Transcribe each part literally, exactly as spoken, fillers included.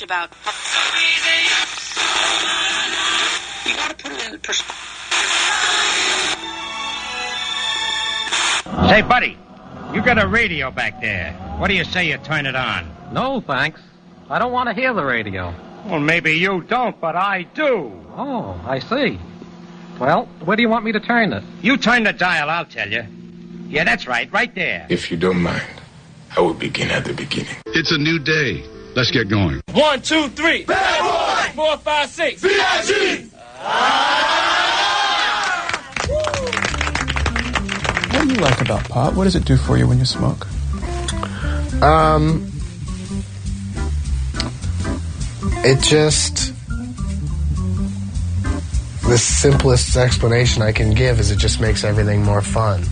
about. You got to put it in perspective. Say, buddy, you got a radio back there. What do you say you turn it on? No, thanks. I don't want to hear the radio. Well, maybe you don't, but I do. Oh, I see. Well, where do you want me to turn it? You turn the dial, I'll tell you. Yeah, that's right, right there. If you don't mind, I will begin at the beginning. It's a new day. Let's get going. One, two, three. Bad boy! Four, five, six. B I G! What do you like about pot? What does it do for you when you smoke? Um, it just... The simplest explanation I can give is it just makes everything more fun.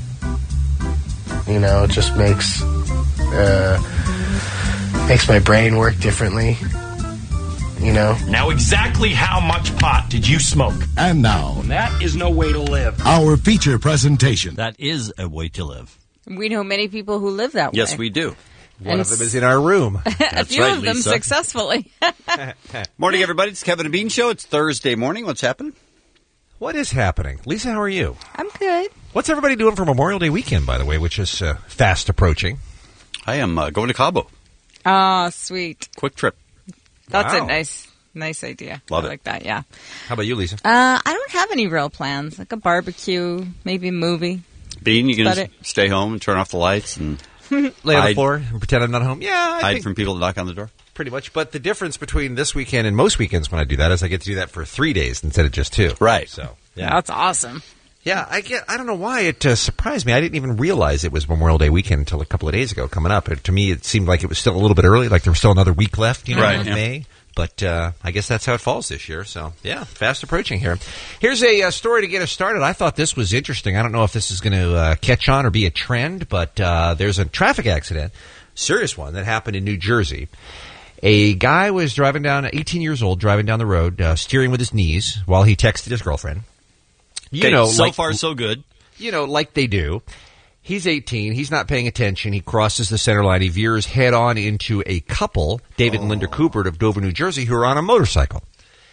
You know, it just makes uh, makes my brain work differently. You know. Now, exactly how much pot did you smoke? And now, that is no way to live. Our feature presentation. That is a way to live. We know many people who live that way. Yes, we do. One and of them is in our room. A few right, of them Lisa. successfully. Morning, everybody. It's Kevin and Bean Show. It's Thursday morning. What's happening? What is happening? Lisa, how are you? I'm good. What's everybody doing for Memorial Day weekend, by the way, which is uh, fast approaching? I am uh, going to Cabo. Oh, sweet. Quick trip. That's Wow. a nice nice idea. Love I it. like that, yeah. How about you, Lisa? Uh, I don't have any real plans. Like a barbecue, maybe a movie. Bean, you About going to stay home and turn off the lights and Lay on the hide, floor and pretend I'm not home? Yeah, I hide think from people that knock on the door? pretty much. But the difference between this weekend and most weekends when I do that is I get to do that for three days instead of just two. Right. So, yeah. That's awesome. Yeah, I get. I don't know why it uh, surprised me. I didn't even realize it was Memorial Day weekend until a couple of days ago coming up. It, to me, it seemed like it was still a little bit early, like there was still another week left, you know, Right, in yeah. May. But uh, I guess that's how it falls this year. So, yeah, fast approaching here. Here's a uh, story to get us started. I thought this was interesting. I don't know if this is going to uh, catch on or be a trend, but uh, there's a traffic accident, serious one, that happened in New Jersey. A guy was driving down, eighteen years old, driving down the road, uh, steering with his knees while he texted his girlfriend. You Okay, know, so like, far, so good. You know, like they do. He's eighteen. He's not paying attention. He crosses the center line. He veers head on into a couple, David oh. and Linda Coopert of Dover, New Jersey, who are on a motorcycle.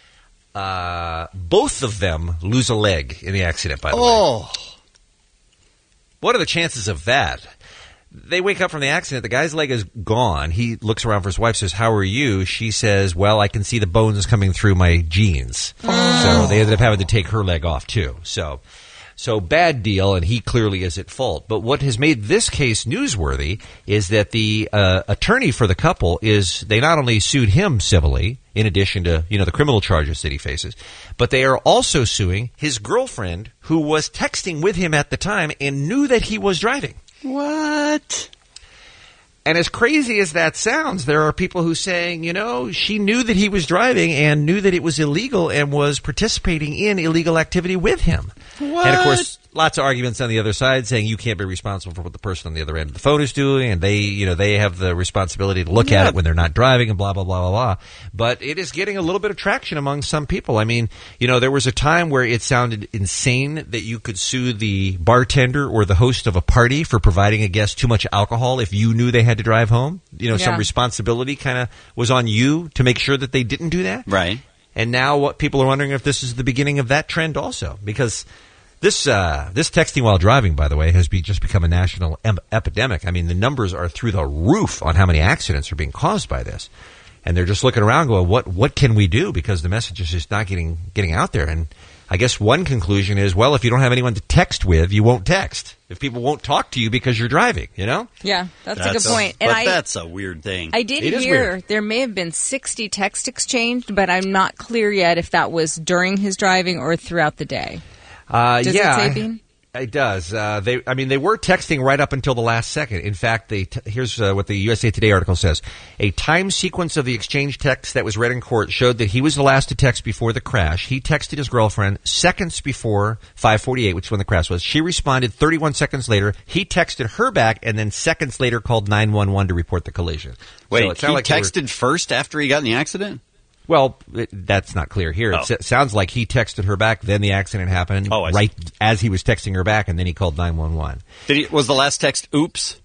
Uh, both of them lose a leg in the accident, by the oh. way. What are the chances of that? They wake up from the accident. The guy's leg is gone. He looks around for his wife, says, "How are you?" She says, "Well, I can see the bones coming through my jeans." Oh. So they ended up having to take her leg off, too. So... So bad deal, and he clearly is at fault. But what has made this case newsworthy is that the uh, attorney for the couple is, they not only sued him civilly, in addition to, you know, the criminal charges that he faces, but they are also suing his girlfriend, who was texting with him at the time and knew that he was driving. What? And as crazy as that sounds, there are people who saying, you know, she knew that he was driving and knew that it was illegal and was participating in illegal activity with him. What? And, of course, lots of arguments on the other side saying you can't be responsible for what the person on the other end of the phone is doing, and they, you know, they have the responsibility to look yeah. at it when they're not driving and blah, blah, blah, blah, blah. But it is getting a little bit of traction among some people. I mean, you know, there was a time where it sounded insane that you could sue the bartender or the host of a party for providing a guest too much alcohol if you knew they had to drive home. You know, yeah. some responsibility kind of was on you to make sure that they didn't do that. Right. And now what people are wondering if this is the beginning of that trend also, because This uh, this texting while driving, by the way, has be, just become a national em- epidemic. I mean, the numbers are through the roof on how many accidents are being caused by this. And they're just looking around going, what what can we do? Because the message is just not getting getting out there. And I guess one conclusion is, well, if you don't have anyone to text with, you won't text. If people won't talk to you because you're driving, you know? Yeah, that's, that's a good point. A, and but I, that's a weird thing. I did it hear there may have been sixty texts exchanged, but I'm not clear yet if that was during his driving or throughout the day. Uh, Does yeah, it say, Bean? It does. Uh, they, I mean, they were texting right up until the last second. In fact, they t- here's uh, what the U S A Today article says. A time sequence of the exchange text that was read in court showed that he was the last to text before the crash. He texted his girlfriend seconds before five forty-eight, which is when the crash was. She responded thirty-one seconds later. He texted her back and then seconds later called nine one one to report the collision. Wait, so it he like texted were, first after he got in the accident? Well, it, that's not clear here. Oh. It s- sounds like he texted her back, then the accident happened, Oh, I see. right as he was texting her back, and then he called nine one one. Did he, was the last text, oops?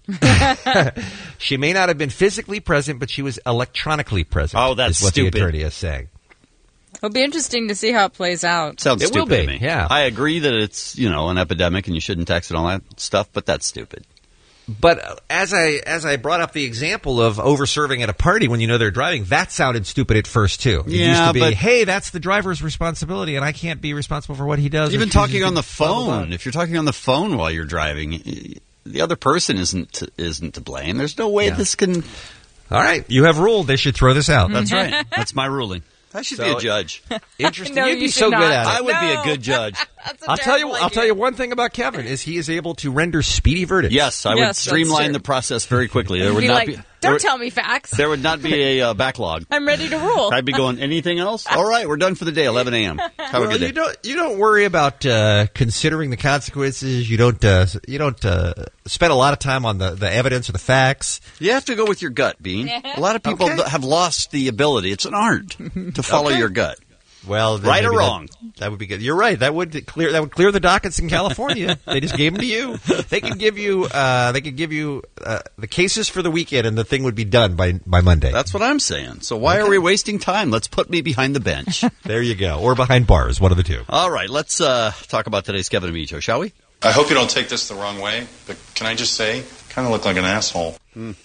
She may not have been physically present, but she was electronically present. Oh, that's is what stupid. the attorney is saying. It'll be interesting to see how it plays out. Sounds It stupid will be, to me. yeah. I agree that it's, you know, an epidemic and you shouldn't text and all that stuff, but that's stupid. But uh, as I as I brought up the example of over-serving at a party when you know they're driving, that sounded stupid at first, too. It Yeah, used to be, but- hey, that's the driver's responsibility, and I can't be responsible for what he does. or Even chooses talking to on the do, blah, blah, blah. phone. If you're talking on the phone while you're driving, the other person isn't to, isn't to blame. There's no way Yeah. this can... All right, you have ruled. They should throw this out. That's right. That's my ruling. I should be So- a judge. Interesting. No, You'd you be should so not. good at it. I would be No. a good judge. That's a I'll tell you. terrible I'll tell idea. you one thing about Kevin is he is able to render speedy verdicts. Yes, I would Yes, that's streamline true. the process very quickly. There would Be not like, be... There don't would, tell me facts. there would not be a uh, backlog. I'm ready to rule. I'd be going, anything else? All right, we're done for the day, eleven a.m. Have a Well, good day. you don't you don't worry about uh, considering the consequences. You don't uh, you don't uh, spend a lot of time on the, the evidence or the facts. You have to go with your gut, Bean. A lot of people Okay. th- have lost the ability. It's an art to follow Okay. your gut. Well, then Right or maybe that- wrong? That, would be good. You're right. That would clear that would clear the dockets in California. They just gave them to you. They could give you uh, they could give you uh, the cases for the weekend, and the thing would be done by by Monday. That's what I'm saying. So why are we wasting time? Let's put me behind the bench. There you go, or behind bars, one of the two. All right, let's uh, talk about today's Kevin and Bean show, shall we? I hope you don't take this the wrong way, but can I just say, kind of look like an asshole.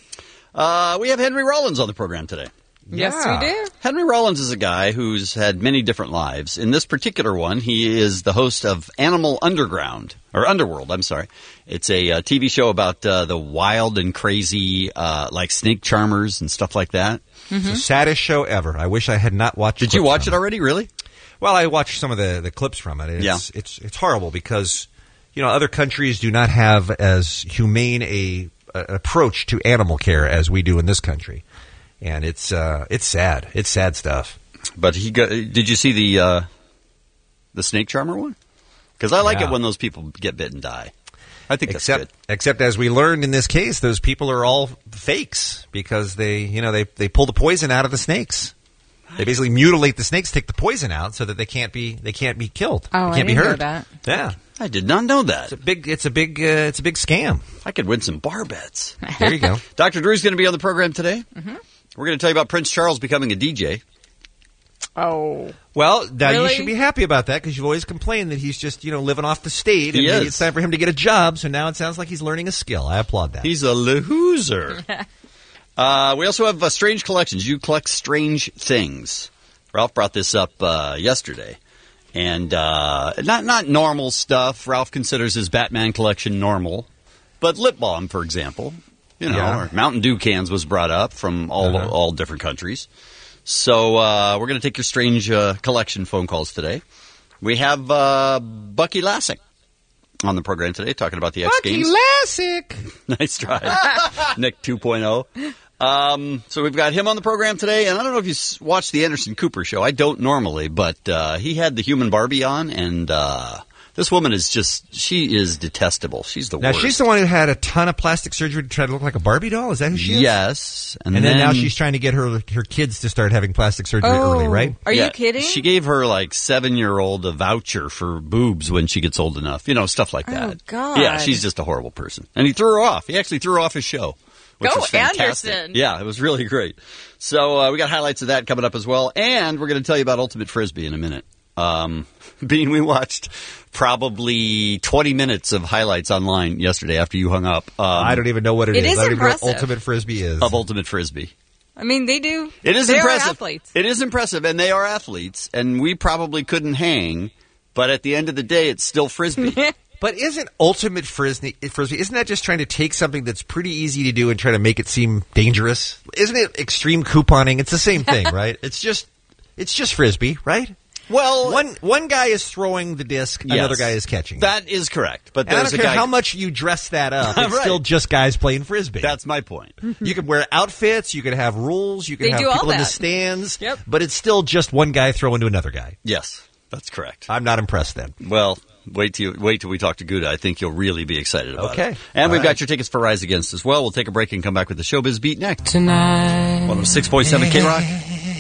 Uh, we have Henry Rollins on the program today. Yes, Yeah. we do. Henry Rollins is a guy who's had many different lives. In this particular one, he is the host of Animal Underground, or Underworld, I'm sorry. It's a uh, T V show about uh, the wild and crazy, uh, like snake charmers and stuff like that. It's the saddest show ever. I wish I had not watched. Did you clips watch from it already, really? Well, I watched some of the, the clips from it. It's, Yeah. it's it's horrible because you know other countries do not have as humane a, a approach to animal care as we do in this country, and it's uh, it's sad. It's sad stuff. But he got, did you see the uh, the snake charmer one? Because I like Yeah. it when those people get bit and die. I think that's Except good. except as we learned in this case, those people are all fakes because they you know they they pull the poison out of the snakes. They basically mutilate the snakes, take the poison out, so that they can't be they can't be killed. Oh, they I can't be didn't know hurt. that. Yeah, I did not know that. it's a big it's a big uh, it's a big scam. I could win some bar bets. There you go. Doctor Drew's going to be on the program today. Mm-hmm. We're going to tell you about Prince Charles becoming a D J. Oh. Well, now you Really? should be happy about that because you've always complained that he's just, you know, living off the state. He and maybe is. it's time for him to get a job. So now it sounds like he's learning a skill. I applaud that. He's a loser. uh, we also have uh, strange collections. You collect strange things. Ralph brought this up uh, yesterday. And uh, not not normal stuff. Ralph considers his Batman collection normal. But lip balm, for example, you know, Yeah. or Mountain Dew cans was brought up from all Uh-huh. all different countries. So uh, we're going to take your strange uh, collection phone calls today. We have uh, Bucky Lassick on the program today talking about the X Games. Lassick. Nice try. Nick two point oh. Um, so we've got him on the program today, and I don't know if you s- watched the Anderson Cooper show. I don't normally, but uh, he had the human Barbie on, and uh, this woman is just, she is detestable. She's the Now, worst. she's the one who had a ton of plastic surgery to try to look like a Barbie doll? Is that who she is? Yes. And, then, now she's trying to get her her kids to start having plastic surgery Oh. early, right? Are Yeah, you kidding? She gave her like seven-year-old a voucher for boobs when she gets old enough. You know, stuff like that. Oh, God. Yeah, she's just a horrible person. And he threw her off. He actually threw her off his show. Which Go, was fantastic. Anderson. Yeah, it was really great. So uh, we got highlights of that coming up as well. And we're going to tell you about Ultimate Frisbee in a minute. Um, Bean, we watched probably twenty minutes of highlights online yesterday after you hung up. Um, I don't even know what it, It is. is I don't even know what impressive. Ultimate Frisbee is. Of Ultimate Frisbee. I mean, they do. It is they impressive. Are athletes. It is impressive, and they are athletes, and we probably couldn't hang, but at the end of the day, it's still Frisbee. But isn't Ultimate Frisbee, Frisbee, isn't that just trying to take something that's pretty easy to do and try to make it seem dangerous? Isn't it extreme couponing? It's the same thing, right? It's just it's just Frisbee, right? Well, One one guy is throwing the disc, Yes. another guy is catching it. that is correct, but And I there's don't a care guy. how much you dress that up, it's Right. still just guys playing Frisbee. That's my point. You could wear outfits, you could have rules, you could They have do all people in the that. stands, Yep. but it's still just one guy throwing to another guy. Yes, that's correct. I'm not impressed then. Well, wait till you, wait till we talk to Gouda. I think you'll really be excited about Okay. it. And All we've right. got your tickets for Rise Against as well. We'll take a break and come back with the Showbiz Beat next. Tonight. one oh six point seven K-Rock.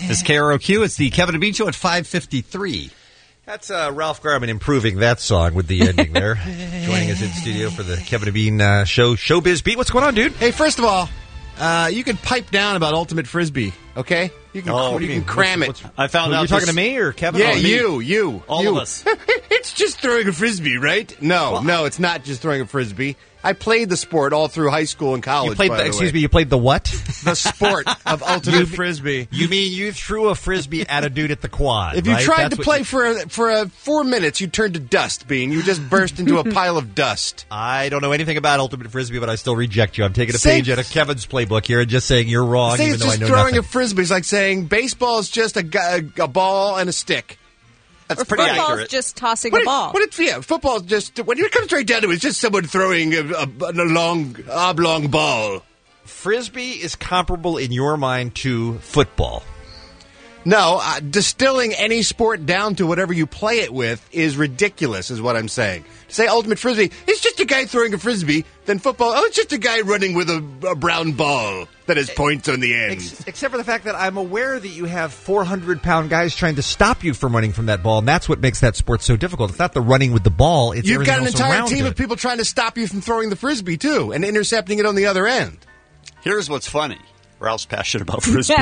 It's K R O Q. It's the Kevin and Bean Show at five fifty-three. That's uh, Ralph Garman improving that song with the ending there. Joining us in studio for the Kevin and Bean uh, show, Showbiz Beat. What's going on, dude? Hey, first of all, uh, you can pipe down about Ultimate Frisbee, okay? You can, Oh, you you can mean, cram what's- it. what's- I found Are out you talking this- to me or Kevin? Yeah, Oh, me. you, you, All you. of us. It's just throwing a frisbee, right? No, no, it's not just throwing a frisbee. I played the sport all through high school and college. You played by the, the excuse way. me, you played the what? The sport of ultimate You- frisbee. You mean you threw a frisbee at a dude at the quad? If you right? tried That's to what play you- for a, for a four minutes, you turned to dust, Bean. You just burst into a pile of dust. I don't know anything about ultimate frisbee, but I still reject you. I'm taking a Same- page out of Kevin's playbook here and just saying you're wrong, Saying even it's though I just know throwing nothing. a frisbee is like saying baseball is just a, gu- a, a ball and a stick. That's Or pretty football's accurate. just tossing What a it- ball. What it, yeah, football just when it comes right down to it, it's just someone throwing a, a, a long oblong ball. Frisbee is comparable in your mind to football. No, uh, distilling any sport down to whatever you play it with is ridiculous, is what I'm saying. To say ultimate frisbee, it's just a guy throwing a frisbee, then football, oh, it's just a guy running with a, a brown ball that has points on the end. Ex- except for the fact that I'm aware that you have four hundred pound guys trying to stop you from running from that ball, and that's what makes that sport so difficult. It's not the running with the ball, it's You've got an everything else entire around team it. of people trying to stop you from throwing the frisbee, too, and intercepting it on the other end. Here's what's funny. Ralph's passionate about frisbee.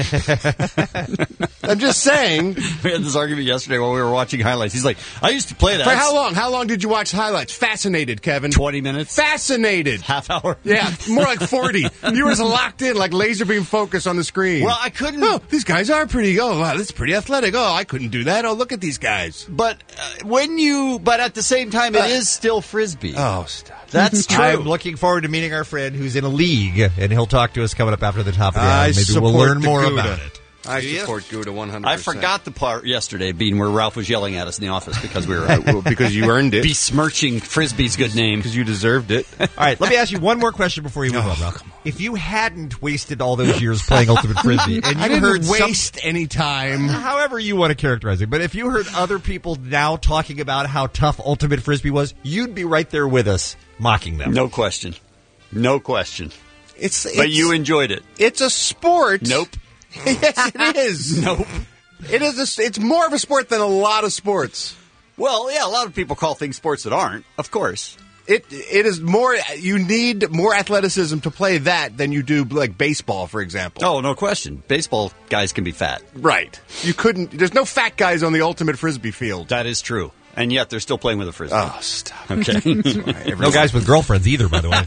I'm just saying. We had this argument yesterday while we were watching highlights. He's like, I used to play that. For how long? How long did you watch highlights? Fascinated, Kevin. twenty minutes. Fascinated. Half hour. Yeah, more like forty. You were just locked in, like laser beam focus on the screen. Well, I couldn't. Oh, these guys are pretty. Oh, wow, that's pretty athletic. Oh, I couldn't do that. Oh, look at these guys. But uh, when you, but at the same time, it Uh, is still frisbee. Oh, stop. That's true. I'm looking forward to meeting our friend who's in a league, and he'll talk to us coming up after the top of the I hour. Maybe we'll support learn the more Gouda. about it. I Do you? support Gouda one hundred I percent. forgot the part yesterday, Bean, where Ralph was yelling at us in the office because we were uh, Well, because you earned it. besmirching frisbee's good name. Because you deserved it. All right, let me ask you one more question before you move on, Ralph. If you hadn't wasted all those years playing Ultimate Frisbee, and you I didn't heard some- waste any time. however you want to characterize it, but if you heard other people now talking about how tough Ultimate Frisbee was, you'd be right there with us, mocking them. No question. No question. It's, it's But you enjoyed it. It's a sport. Nope. Yes, it is. Nope. It is. A, it's more of a sport than a lot of sports. Well, yeah, a lot of people call things sports that aren't, of course. It it is more. You need more athleticism to play that than you do like baseball, for example. Oh, no question. Baseball guys can be fat. Right. You couldn't. There's no fat guys on the ultimate frisbee field. That is true. And yet they're still playing with a frisbee. Oh, stop. Okay. No guys with girlfriends either, by the way.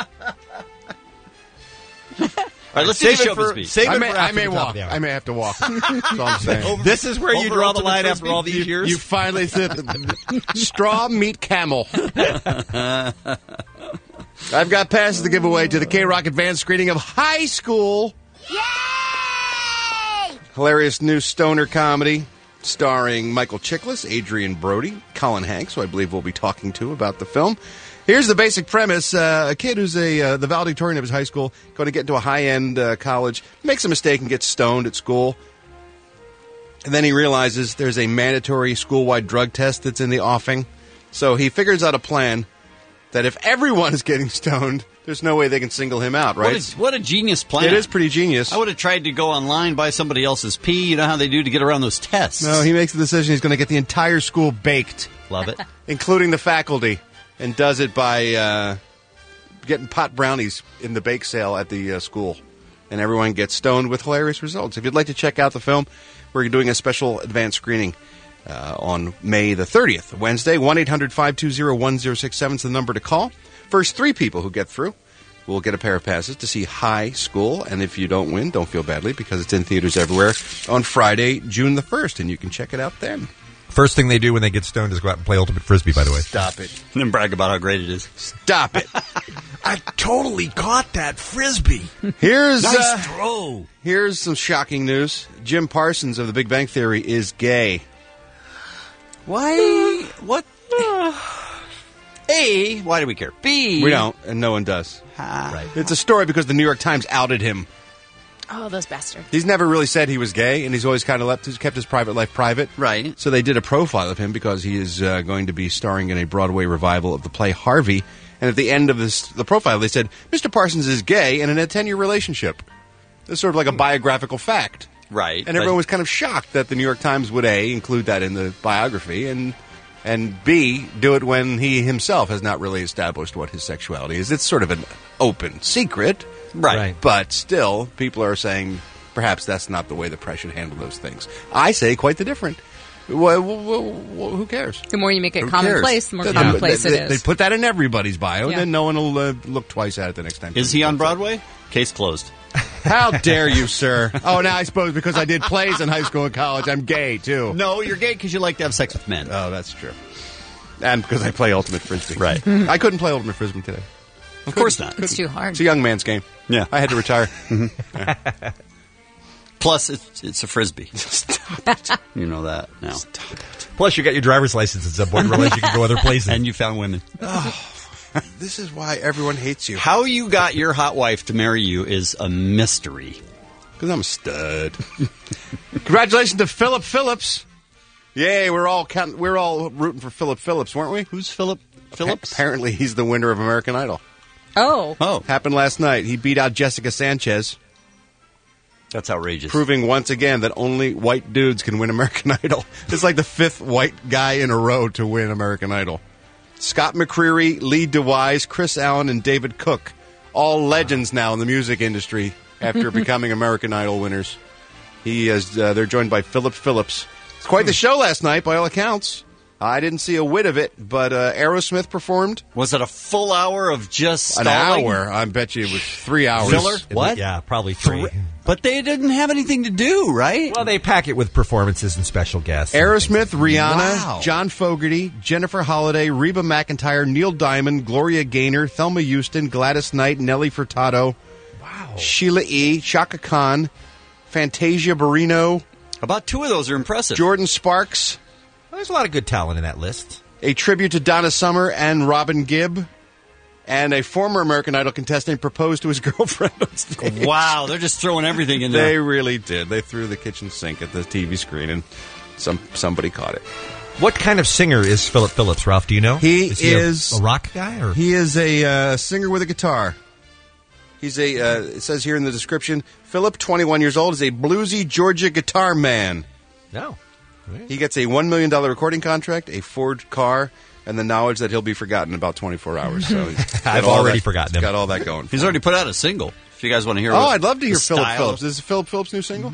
All right, let's Save do the it for- showbiz beat. save I it may, for I after may the top walk. of the hour. I may have to walk. That's all I'm saying. This is where you Over draw the Ultimate line Frisbee? after all these years? You finally said straw meat camel. I've got passes to give away to the K-Rock advanced screening of High School. Yay! Hilarious new stoner comedy starring Michael Chiklis, Adrian Brody, Colin Hanks, who I believe we'll be talking to about the film. Here's the basic premise. Uh, a kid who's a uh, the valedictorian of his high school, going to get into a high-end uh, college, makes a mistake and gets stoned at school. And then he realizes there's a mandatory school-wide drug test that's in the offing. So he figures out a plan that if everyone is getting stoned, there's no way they can single him out, right? What a, what a genius plan. It is pretty genius. I would have tried to go online, buy somebody else's pee. You know how they do to get around those tests. No, he makes the decision he's going to get the entire school baked. Love it. Including the faculty, and does it by uh, getting pot brownies in the bake sale at the uh, school. And everyone gets stoned with hilarious results. If you'd like to check out the film, we're doing a special advanced screening uh, on May the thirtieth, Wednesday. one eight hundred five two zero one zero six seven is the number to call. First three people who get through will get a pair of passes to see High School. And if you don't win, don't feel badly, because it's in theaters everywhere on Friday, June the first, and you can check it out then. First thing they do when they get stoned is go out and play Ultimate Frisbee, by the way. Stop it. And then brag about how great it is. Stop it. I totally caught that frisbee. Here's Nice uh, throw. Here's some shocking news. Jim Parsons of The Big Bang Theory is gay. Why? What? A, why do we care? B, We don't, and no one does. Right. It's a story because the New York Times outed him. Oh, those bastards. He's never really said he was gay, and he's always kind of left, he's kept his private life private. Right. So they did a profile of him because he is uh, going to be starring in a Broadway revival of the play Harvey. And at the end of this, the profile, they said, Mister Parsons is gay and in a ten-year relationship. It's sort of like a biographical fact. Right. And everyone was kind of shocked that the New York Times would, A, include that in the biography, and and B, do it when he himself has not really established what his sexuality is. It's sort of an open secret. Right. Right. But still, people are saying perhaps that's not the way the press should handle those things. I say quite the different. Well, well, well, who cares? The more you make it Who commonplace, cares? the more They- commonplace they, it they, is. They put that in everybody's bio, Yeah. and then no one will uh, look twice at it the next time. Is he on Broadway? Case closed. How dare you, sir? Oh, now I suppose because I did plays in high school and college, I'm gay, too. No, you're gay because you like to have sex with men. Oh, that's true. And because I play Ultimate Frisbee. Right. I couldn't play Ultimate Frisbee today. Of course not. It's too hard. It's a young man's game. Yeah. I had to retire. Plus, it's, it's a Frisbee. You know that now. Plus, you got your driver's license at some point. You realize you can go other places. And you found women. This is why everyone hates you. How you got your hot wife to marry you is a mystery. Because I'm a stud. Congratulations to Philip Phillips. Yay, we're all count- we're all rooting for Philip Phillips, weren't we? Who's Philip Phillips? Apparently, he's the winner of American Idol. Oh. Oh. Happened last night. He beat out Jessica Sanchez, That's outrageous. proving once again that only white dudes can win American Idol. It's like the fifth white guy in a row to win American Idol. Scott McCreery, Lee DeWise, Chris Allen, and David Cook, all legends now in the music industry after becoming American Idol winners. He is. Uh, they're joined by Philip Phillips. It's quite the show last night, by all accounts. I didn't see a whit of it, but uh, Aerosmith performed. Was it a full hour of just An stalling? hour. I bet you it was three hours. Filler? What? Yeah, probably three. But they didn't have anything to do, right? Well, they pack it with performances and special guests. Aerosmith, Rihanna, Wow. John Fogerty, Jennifer Holliday, Reba McEntire, Neil Diamond, Gloria Gaynor, Thelma Houston, Gladys Knight, Nelly Furtado, wow. Sheila E., Chaka Khan, Fantasia Barrino, About two of those are impressive. Jordan Sparks, Well, there's a lot of good talent in that list. a tribute to Donna Summer and Robin Gibb, and a former American Idol contestant proposed to his girlfriend on stage. Wow, they're just throwing everything in They there. really did. They threw the kitchen sink at the T V screen, and some somebody caught it. What kind of singer is Philip Phillips, Ralph? Do you know? He is, he a- is a, rock guy, or He is a uh, singer with a guitar. He's a. Uh, it says here in the description, Philip, twenty-one years old, is a bluesy Georgia guitar man. no? He gets a one million dollar recording contract, a Ford car, and the knowledge that he'll be forgotten in about twenty-four hours. So he's got I've all already that- forgotten he's him. got all that going. He's already put out a single. If you guys want to hear Oh, what I'd love to hear the Philip style- Phillips. Is this Philip Phillips' new single?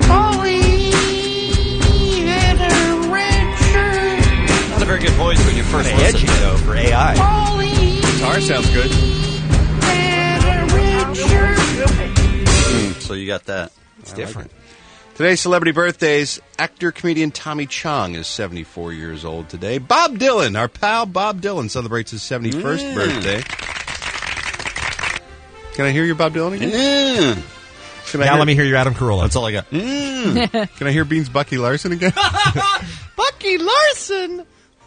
Not a very good voice when you first Kinda listen. edgy, though, for A I. Guitar sounds good. So you got that. It's different. Today's celebrity birthdays. Actor, comedian Tommy Chong is seventy-four years old today. Bob Dylan, our pal Bob Dylan, celebrates his seventy-first Mm. birthday. Can I hear your Bob Dylan again? Mm. Can I Now hear, let me hear your Adam Carolla. That's all I got. Mm. Can I hear Beans' Bucky Larson again? Bucky Larson!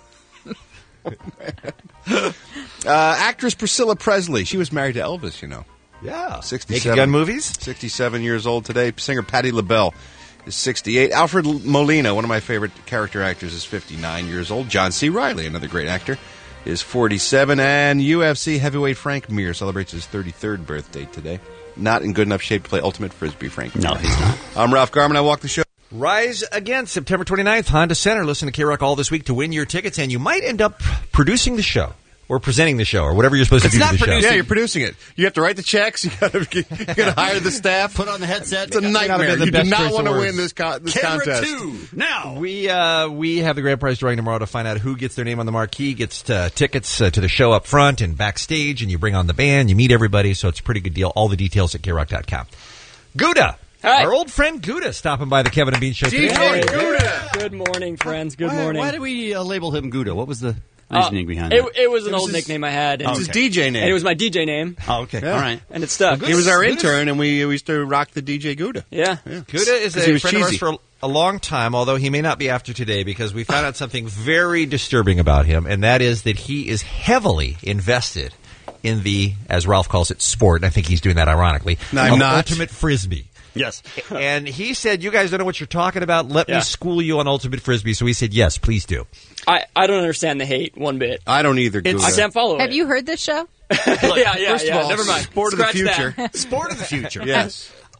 uh, actress Priscilla Presley. She was married to Elvis, you know. Yeah. sixty-seven. Naked Gun movies? sixty-seven years old today. Singer Patti LaBelle is sixty-eight. Alfred Molina, one of my favorite character actors, is fifty-nine years old. John C. Reilly, another great actor, is forty-seven. And U F C heavyweight Frank Mir celebrates his thirty-third birthday today. Not in good enough shape to play Ultimate Frisbee, Frank. No, he's not. I'm Ralph Garman. I walk the show. Rise Against, September twenty-ninth, Honda Center. Listen to K-Rock all this week to win your tickets, and you might end up producing the show. Or presenting the show, or whatever you're supposed It's to do not to the producing. show. Yeah, you're producing it. You have to write the checks. You got to you got to hire the staff. Put on the headset. It's a nightmare. been the You do best not choice want to of win words. this, co- this Camera contest. two now. We uh, we have the grand prize drawing tomorrow to find out who gets their name on the marquee, gets uh, tickets uh, to the show up front and backstage, and you bring on the band, you meet everybody, so it's a pretty good deal. All the details at K rock dot com. Gouda, Hi. our old friend Gouda, stopping by the Kevin and Bean show today. Hey, Good morning, friends. Good why, morning. Why did we uh, label him Gouda? What was the Uh, reasoning behind it, that? it was an It was old his- nickname I had. It's And, his D J name. and it was my D J name, Oh, okay. Yeah. All right. and it stuck. He was our intern, and we, we used to rock the D J Gouda. Yeah. Gouda is 'Cause he a was friend of ours cheesy. for a long time, although he may not be after today, because we found out something very disturbing about him, and that is that he is heavily invested in the, as Ralph calls it, sport, and I think he's doing that ironically, No, I'm of not. Ultimate Frisbee. Yes. And he said, you guys don't know what you're talking about. Let Yeah. me school you on Ultimate Frisbee. So we said, yes, please do. I, I don't understand the hate one bit. I don't either, Gouda. I can't follow Have it. you heard this show? yeah, yeah, First yeah. of all, Never mind. sport of the Scratch future. that. Sport of the future. Yes.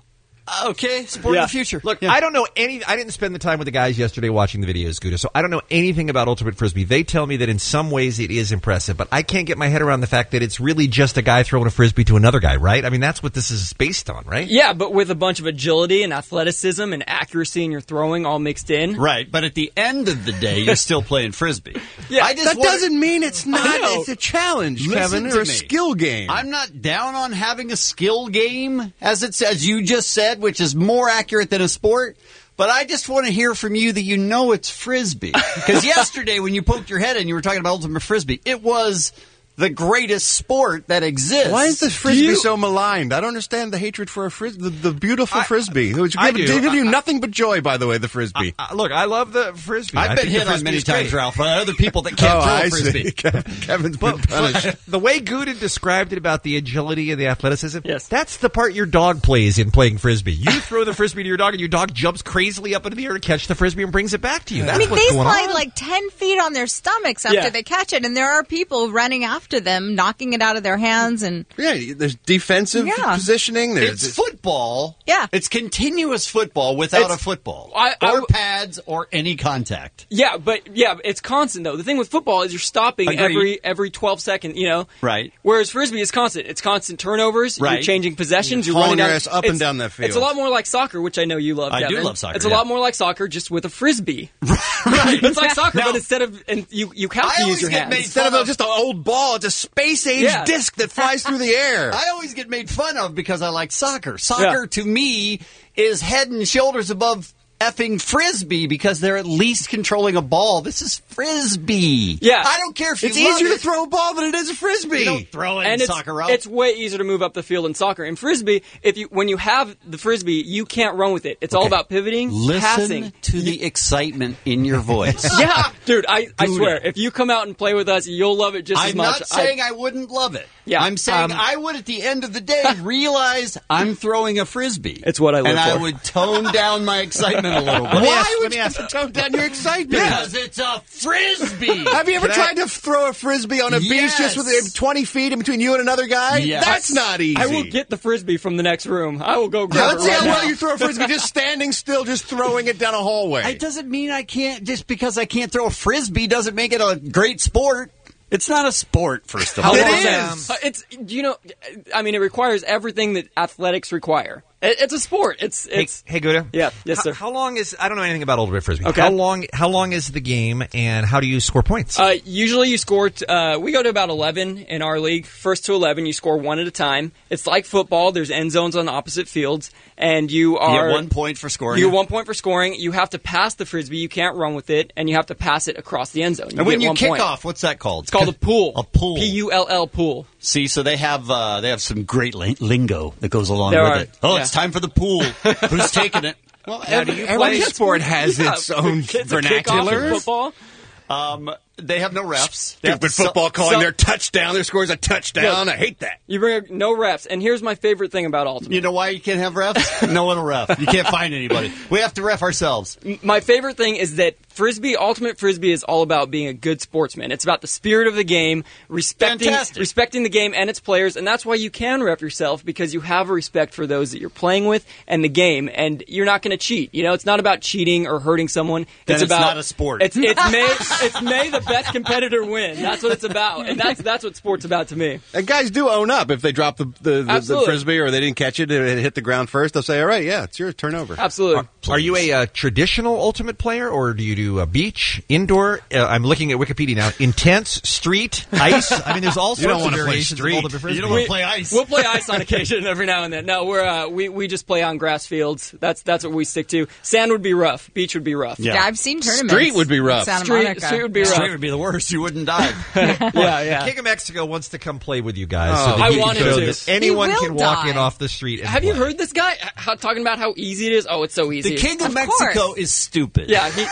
Okay, sport Yeah. of the future. Look, I don't know any. I didn't spend the time with the guys yesterday watching the videos, Gouda, so I don't know anything about ultimate frisbee. They tell me that in some ways it is impressive, but I can't get my head around the fact that it's really just a guy throwing a frisbee to another guy, right? I mean, that's what this is based on, right? Yeah, but with a bunch of agility and athleticism and accuracy in your throwing all mixed in. Right, but at the end of the day, you're still playing frisbee. Yeah, I just That wanna- doesn't mean it's I not. know. It's a challenge, Listen Kevin, to or a me. skill game. I'm not down on having a skill game, as it says you just said, which is more accurate than a sport. But I just want to hear from you that you know it's frisbee. Because yesterday, when you poked your head in, you were talking about ultimate frisbee. It was the greatest sport that exists. Why is the frisbee You- so maligned? I don't understand the hatred for a frisbee, the, the beautiful frisbee, which I give, do. give you I- nothing but joy. By the way, the frisbee. Uh, look, I love the frisbee. I've I been think the hit on frisbee many is times, great. Ralph, by other people that can't oh, throw I a frisbee. see. Kevin's been But, punished. but the way Gouda described it about the agility and the athleticism, Yes. that's the part your dog plays in playing frisbee. You throw the frisbee to your dog, and your dog jumps crazily up into the air to catch the frisbee and brings it back to you. That's I mean, what's they going slide on. like ten feet on their stomachs after Yeah. they catch it, and there are people running after them, knocking it out of their hands. And Yeah, there's defensive Yeah. positioning. There's It's football. Yeah. It's continuous football without It's- a football. I- I or w- pads or any contact. Yeah, but yeah, it's constant though. The thing with football is you're stopping Agreed. every every twelve seconds, you know. Right. Whereas frisbee is constant. It's constant turnovers. Right. You're changing possessions. You're Hauling running your down, ass up and it's- down that field. It's a lot more like soccer, which I know you love. I do Kevin. love soccer, It's a yeah. lot more like soccer, just with a frisbee. Right. It's like soccer, Now- but instead of and you you have I to always use your get hands. made instead of fun a, of- just an old ball, it's a space age Yeah. disc that flies through the air. I always get made fun of because I like soccer. Soccer to me is head and shoulders above effing frisbee because they're at least controlling a ball. This is frisbee. Yeah. I don't care if you It's love easier it. to throw a ball than it is a frisbee. You don't throw it in and it's, soccer, Ralph. it's way easier to move up the field in soccer. In frisbee, if you when you have the frisbee, you can't run with it. It's all Okay. about pivoting, Listen passing. to the excitement in your voice. Yeah, dude, I, I Gouda. swear, if you come out and play with us, you'll love it just as I'm much. not saying I, wouldn't love it. Yeah, I'm saying um, I would, at the end of the day, realize I'm throwing a frisbee. It's what I live and I for. would tone down my excitement a little bit. Why ask- would let me you ask- tone down your excitement? Because it's a frisbee. Have you ever Can I- tried to throw a frisbee on a beach Yes. just with uh, twenty feet in between you and another guy? Yes. That's not easy. I will get the frisbee from the next room. I will go grab Let's it see right how now. well you throw a frisbee just standing still, just throwing it down a hallway. It doesn't mean I can't, just because I can't throw a frisbee doesn't make it a great sport. It's not a sport, first of all. How It long- is. Uh, it's you know, I mean, it requires everything that athletics require. It, it's a sport. It's Hey, it's. hey, Gouda. Yeah, yes, How- sir. How, long is? I don't know anything about ultimate frisbee. Okay. How long? How long is the game, and how do you score points? Uh, usually you score, t- uh, we go to about eleven in our league. First to eleven, you score one at a time. It's like football. There's end zones on opposite fields, and you are... You get one point for scoring. You get one point for scoring. You have to pass the frisbee. You can't run with it, and you have to pass it across the end zone. And when get you one kick point. off, what's that called? It's called a pool. A pool. P U L L pool. See, so they have uh, they have some great li- lingo that goes along There with are, it. Oh, yeah. it's time for the pool. Who's taking it? Well, every, Every sport has Yeah, its own it's a kickoff in vernacular. football. Um, they have no refs. They have Stupid to su- football calling so- their touchdown. Their score is a touchdown. Yeah. I hate that. You bring a, no refs. And here's my favorite thing about Ultimate. You know why you can't have refs? No one will ref. You can't find anybody. We have to ref ourselves. My favorite thing is that Frisbee, Ultimate Frisbee is all about being a good sportsman. It's about the spirit of the game, respecting Fantastic. respecting the game and its players, and that's why you can ref yourself, because you have a respect for those that you're playing with and the game, and you're not going to cheat. You know, it's not about cheating or hurting someone. Then it's about not a sport. It's it's may it's may the best competitor win. That's what it's about, and that's that's what sport's about to me. And guys do own up if they drop the the, the, the Absolutely. frisbee or they didn't catch it and it hit the ground first. They'll say, "All right, yeah, it's your turnover." Absolutely. Are you a uh, traditional ultimate player, or do you do a beach, indoor? Uh, I'm looking at Wikipedia now. Intense, street, ice. I mean, there's all You sorts don't of wanna play variations of street. ultimate frisbee. You don't want to play ice. We'll play ice on occasion every now and then. No, we're uh, we we just play on grass fields. That's that's what we stick to. Sand would be rough. Beach would be rough. Yeah, I've seen tournaments. Street would be rough. in Santa Street, Monica. street would be Yeah. rough. Street would be the worst. You wouldn't dive. Yeah, yeah. King of Mexico wants to come play with you guys. Oh. so that I he can wanted show to. that anyone He will can walk die. in off the street. And Have you play. heard this guy h- how, talking about how easy it is? Oh, it's so easy. The king of, Of Mexico course. is stupid. Yeah, he, he works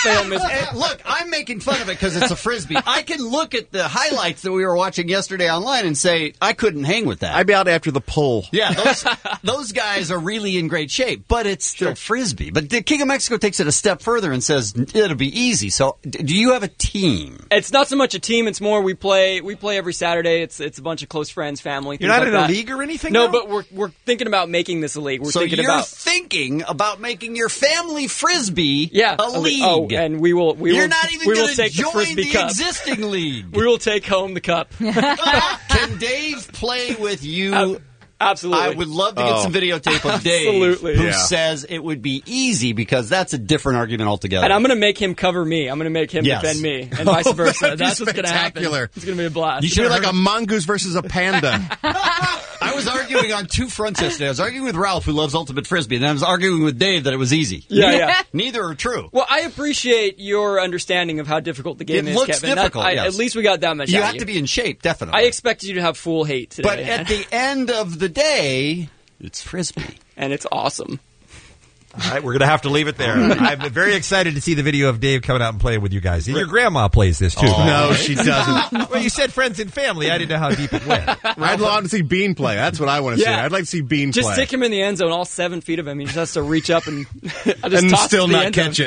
fail, miss. And look, I'm making fun of it because it's a frisbee. I can look at the highlights that we were watching yesterday online and say I couldn't hang with that. I'd be out after the pull. Yeah, those those guys are really in great shape, but it's still sure. frisbee. But the King of Mexico takes it a step further and says it'll be easy. So, do you have a team? It's not so much a team; it's more we play. We play every Saturday. It's it's a bunch of close friends, family. You're not like in that. a league or anything? No, though? but we're we're thinking about making this a league. We're so thinking you're about thinking about making your family frisbee yeah, a league. Oh, and we will. We you're will, not even we will going take to join the frisbee the cup. existing league. We will take home the cup. Can Dave play with you? Uh, Absolutely. I would love to get Oh. some videotape of Dave Absolutely. who Yeah. says it would be easy because that's a different argument altogether. And I'm going to make him cover me. I'm going to make him Yes. defend me, and vice versa. That'd be That's what's going to happen. spectacular. It's going to be a blast. You should be like a mongoose versus a panda. I was arguing on two fronts yesterday. I was arguing with Ralph, who loves Ultimate Frisbee, and then I was arguing with Dave that it was easy. Yeah, yeah. Neither are true. Well, I appreciate your understanding of how difficult the game It is, looks Kevin. difficult, That- I- yes. At least we got that much You out have of to be in shape, definitely. I expected you to have full hate today. But at the end of the day, it's Frisbee. And it's awesome. All right, we're going to have to leave it there. I'm very excited to see the video of Dave coming out and playing with you guys. And your grandma plays this, too. Oh, no, she doesn't. Well, you said friends and family. I didn't know how deep it went. I'd love to see Bean play. That's what I want to see. Yeah. I'd like to see Bean Just play. stick him in the end zone, all seven feet of him. He just has to reach up and just and toss still it to the not end catch zone.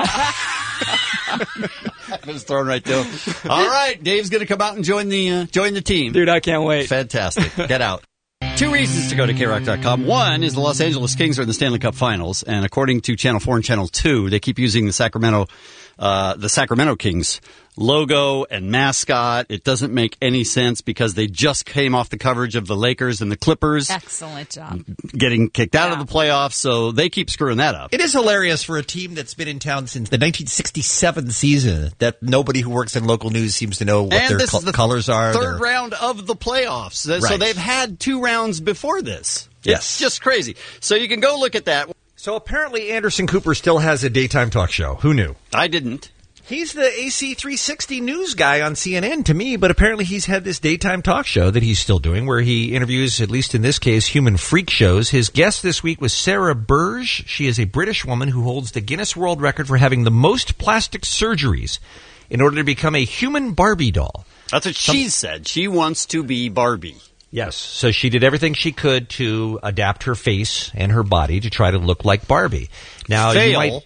it. It was thrown right to him. All right, Dave's going to come out and join the uh, join the team. Dude, I can't wait. Fantastic. Get out. Two reasons to go to K rock dot com. One is the Los Angeles Kings are in the Stanley Cup Finals, and according to Channel four and Channel two, they keep using the Sacramento uh, the Sacramento Kings logo and mascot. It doesn't make any sense because they just came off the coverage of the Lakers and the Clippers Excellent job. getting kicked out Yeah. of the playoffs, so they keep screwing that up. It is hilarious for a team that's been in town since the nineteen sixty-seven season that nobody who works in local news seems to know what And their this col- is the colors are. Third their- round of the playoffs. So Right. they've had two rounds before this. Yes. It's just crazy. So you can go look at that. So apparently Anderson Cooper still has a daytime talk show. Who knew? I didn't. He's the A C three sixty news guy on C N N to me, but apparently he's had this daytime talk show that he's still doing where he interviews, at least in this case, human freak shows. His guest this week was Sarah Burge. She is a British woman who holds the Guinness World Record for having the most plastic surgeries in order to become a human Barbie doll. That's what she said. She wants to be Barbie. Yes. So she did everything she could to adapt her face and her body to try to look like Barbie. Now, Fail. you might...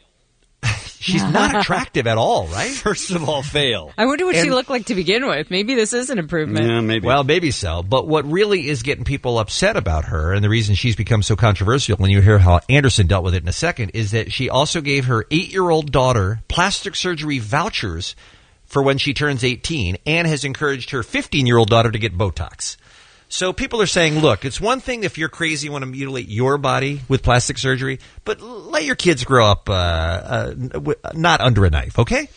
She's not attractive at all, right? First of all, fail. I wonder what she And- looked like to begin with. Maybe this is an improvement. Yeah, maybe. Well, maybe so. But what really is getting people upset about her, and the reason she's become so controversial, when you hear how Anderson dealt with it in a second, is that she also gave her eight-year-old daughter plastic surgery vouchers for when she turns eighteen, and has encouraged her fifteen-year-old daughter to get Botox. So people are saying, look, it's one thing if you're crazy and want to mutilate your body with plastic surgery, but let your kids grow up uh, uh, w- not under a knife, okay?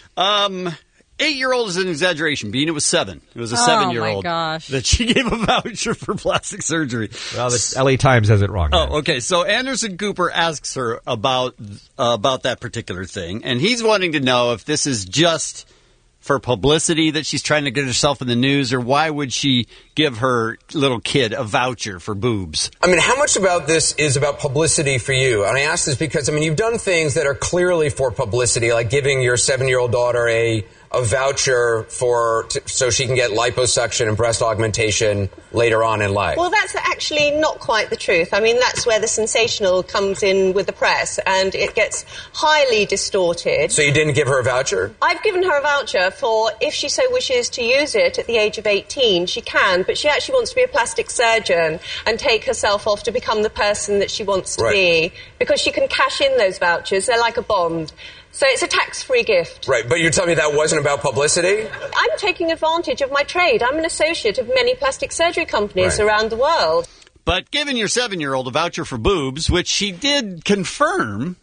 Um, eight-year-old is an exaggeration. Being it was seven. It was a Oh, seven-year-old my gosh. that she gave a voucher for plastic surgery. Well, the L A Times has it wrong. man. Oh, okay. So Anderson Cooper asks her about uh, about that particular thing, and he's wanting to know if this is just for publicity that she's trying to get herself in the news, or why would she give her little kid a voucher for boobs? I mean, how much about this is about publicity for you? And I ask this because, I mean, you've done things that are clearly for publicity, like giving your seven-year-old daughter a a voucher for t- so she can get liposuction and breast augmentation later on in life. Well, that's actually not quite the truth. I mean, that's where the sensational comes in with the press, and it gets highly distorted. So you didn't give her a voucher? I've given her a voucher for, if she so wishes to use it at the age of eighteen, she can, but she actually wants to be a plastic surgeon and take herself off to become the person that she wants to Right. be, because she can cash in those vouchers. They're like a bond. So it's a tax-free gift. Right, but you're telling me that wasn't about publicity? I'm taking advantage of my trade. I'm an associate of many plastic surgery companies Right. around the world. But giving your seven-year-old a voucher for boobs, which she did confirm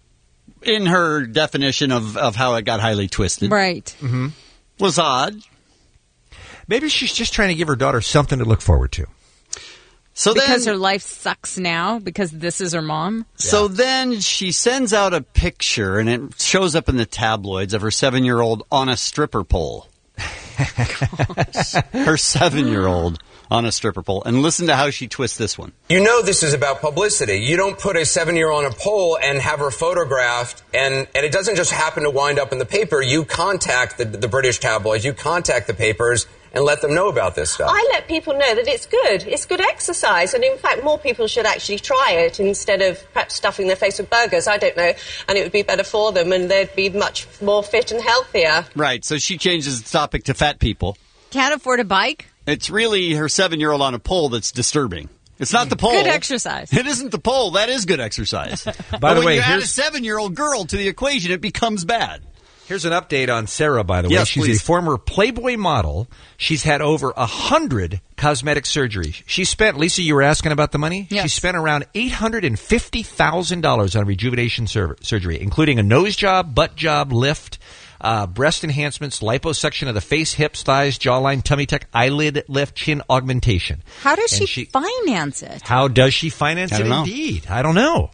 in her definition of, of how it got highly twisted, Right. Mm-hmm. was odd. Maybe she's just trying to give her daughter something to look forward to. So because then, her life sucks now because this is her mom. So then she sends out a picture, and it shows up in the tabloids of her seven-year-old on a stripper pole. Her seven-year-old on a stripper pole. And listen to how she twists this one. You know this is about publicity. You don't put a seven-year-old on a pole and have her photographed, and, and it doesn't just happen to wind up in the paper. You contact the, the British tabloids, you contact the papers, and let them know about this stuff. I let people know that it's good. It's good exercise. And in fact, more people should actually try it instead of perhaps stuffing their face with burgers. I don't know. And it would be better for them and they'd be much more fit and healthier. Right. So she changes the topic to fat people. Can't afford a bike? It's really her seven-year-old on a pole that's disturbing. It's not the pole. Good exercise. It isn't the pole. That is good exercise. By but the when way, you add a here's- seven-year-old girl to the equation, it becomes bad. Here's an update on Sarah, by the way. Yes, She's please. a former Playboy model. She's had over a hundred cosmetic surgeries. She spent, Lisa, you were asking about the money? Yes. She spent around eight hundred fifty thousand dollars on rejuvenation sur- surgery, including a nose job, butt job, lift, uh, breast enhancements, liposuction of the face, hips, thighs, jawline, tummy tuck, eyelid lift, chin augmentation. How does And she, finance it? How does she finance I it don't know. indeed? I don't know.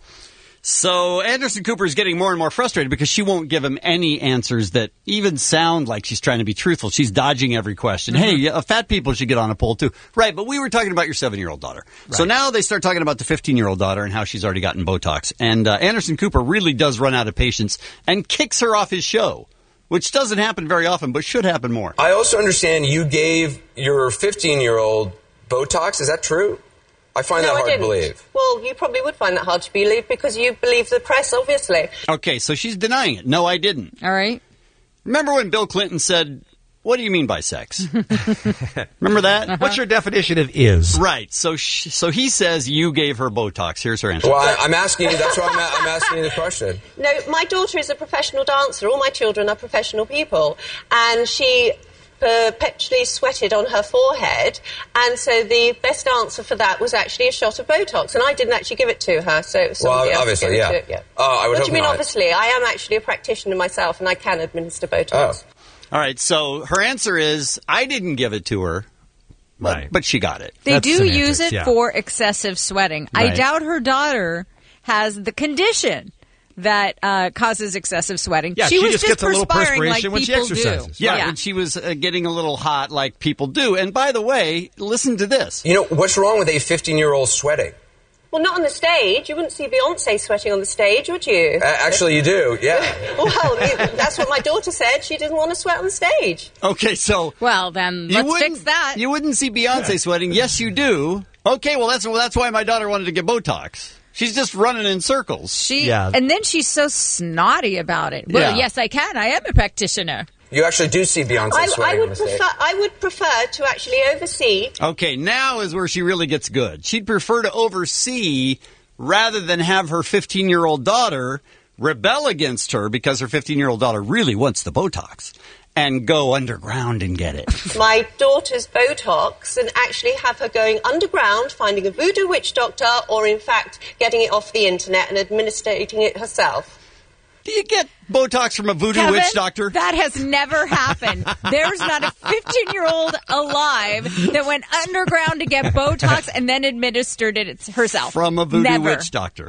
So Anderson Cooper is getting more and more frustrated because she won't give him any answers that even sound like she's trying to be truthful. She's dodging every question. Mm-hmm. Hey, uh, fat people should get on a pole too. Right, but we were talking about your seven-year-old daughter. So Right. now they start talking about the fifteen-year-old daughter and how she's already gotten Botox. And uh, Anderson Cooper really does run out of patience and kicks her off his show, which doesn't happen very often but should happen more. I also understand you gave your fifteen-year-old Botox. Is that true? I find no, that I hard didn't. to believe. Well, you probably would find that hard to believe because you believe the press, obviously. Okay, so she's denying it. No, I didn't. All right. Remember when Bill Clinton said, "What do you mean by sex?" Remember that? What's your definition of is? Right. So she, so he says you gave her Botox. Here's her answer. Well, I, I'm asking you. That's why I'm, a- I'm asking you the question. No, my daughter is a professional dancer. All my children are professional people. And she perpetually sweated on her forehead. And so the best answer for that was actually a shot of Botox. And I didn't actually give it to her. So it was Well, somebody else who obviously, gave yeah. it to- yeah. Oh, I would What hope do you mean, not. obviously? I am actually a practitioner myself and I can administer Botox. Oh. All right. So her answer is I didn't give it to her, but, Right. but she got it. They That's do semantics, use it yeah. for excessive sweating. I Right. doubt her daughter has the condition that uh, causes excessive sweating. Yeah, she, she was just gets a little perspiring perspiration like when she people exercises. do. Yeah, when she was uh, getting a little hot like people do. And by the way, listen to this. You know, what's wrong with a fifteen-year-old sweating? Well, not on the stage. You wouldn't see Beyonce sweating on the stage, would you? A- actually, you do, yeah. Well, it- that's what my daughter said. She didn't want to sweat on the stage. Okay, so Well, then you let's wouldn't fix that. You wouldn't see Beyonce sweating. Yes, you do. Okay, well that's well, that's why my daughter wanted to get Botox. She's just running in circles. She Yeah. and then she's so snotty about it. Well, Yeah. yes, I can. I am a practitioner. You actually do see Beyonce I, sweating I on would the stage. prefer. I would prefer to actually oversee. Okay, now is where she really gets good. She'd prefer to oversee rather than have her fifteen-year-old daughter rebel against her because her fifteen-year-old daughter really wants the Botox and go underground and get it. My daughter's Botox and actually have her going underground, finding a voodoo witch doctor, or in fact getting it off the internet and administrating it herself. Do you get Botox from a voodoo Kevin, witch doctor? that has never happened. There's not a fifteen-year-old alive that went underground to get Botox and then administered it herself. From a voodoo Never. witch doctor.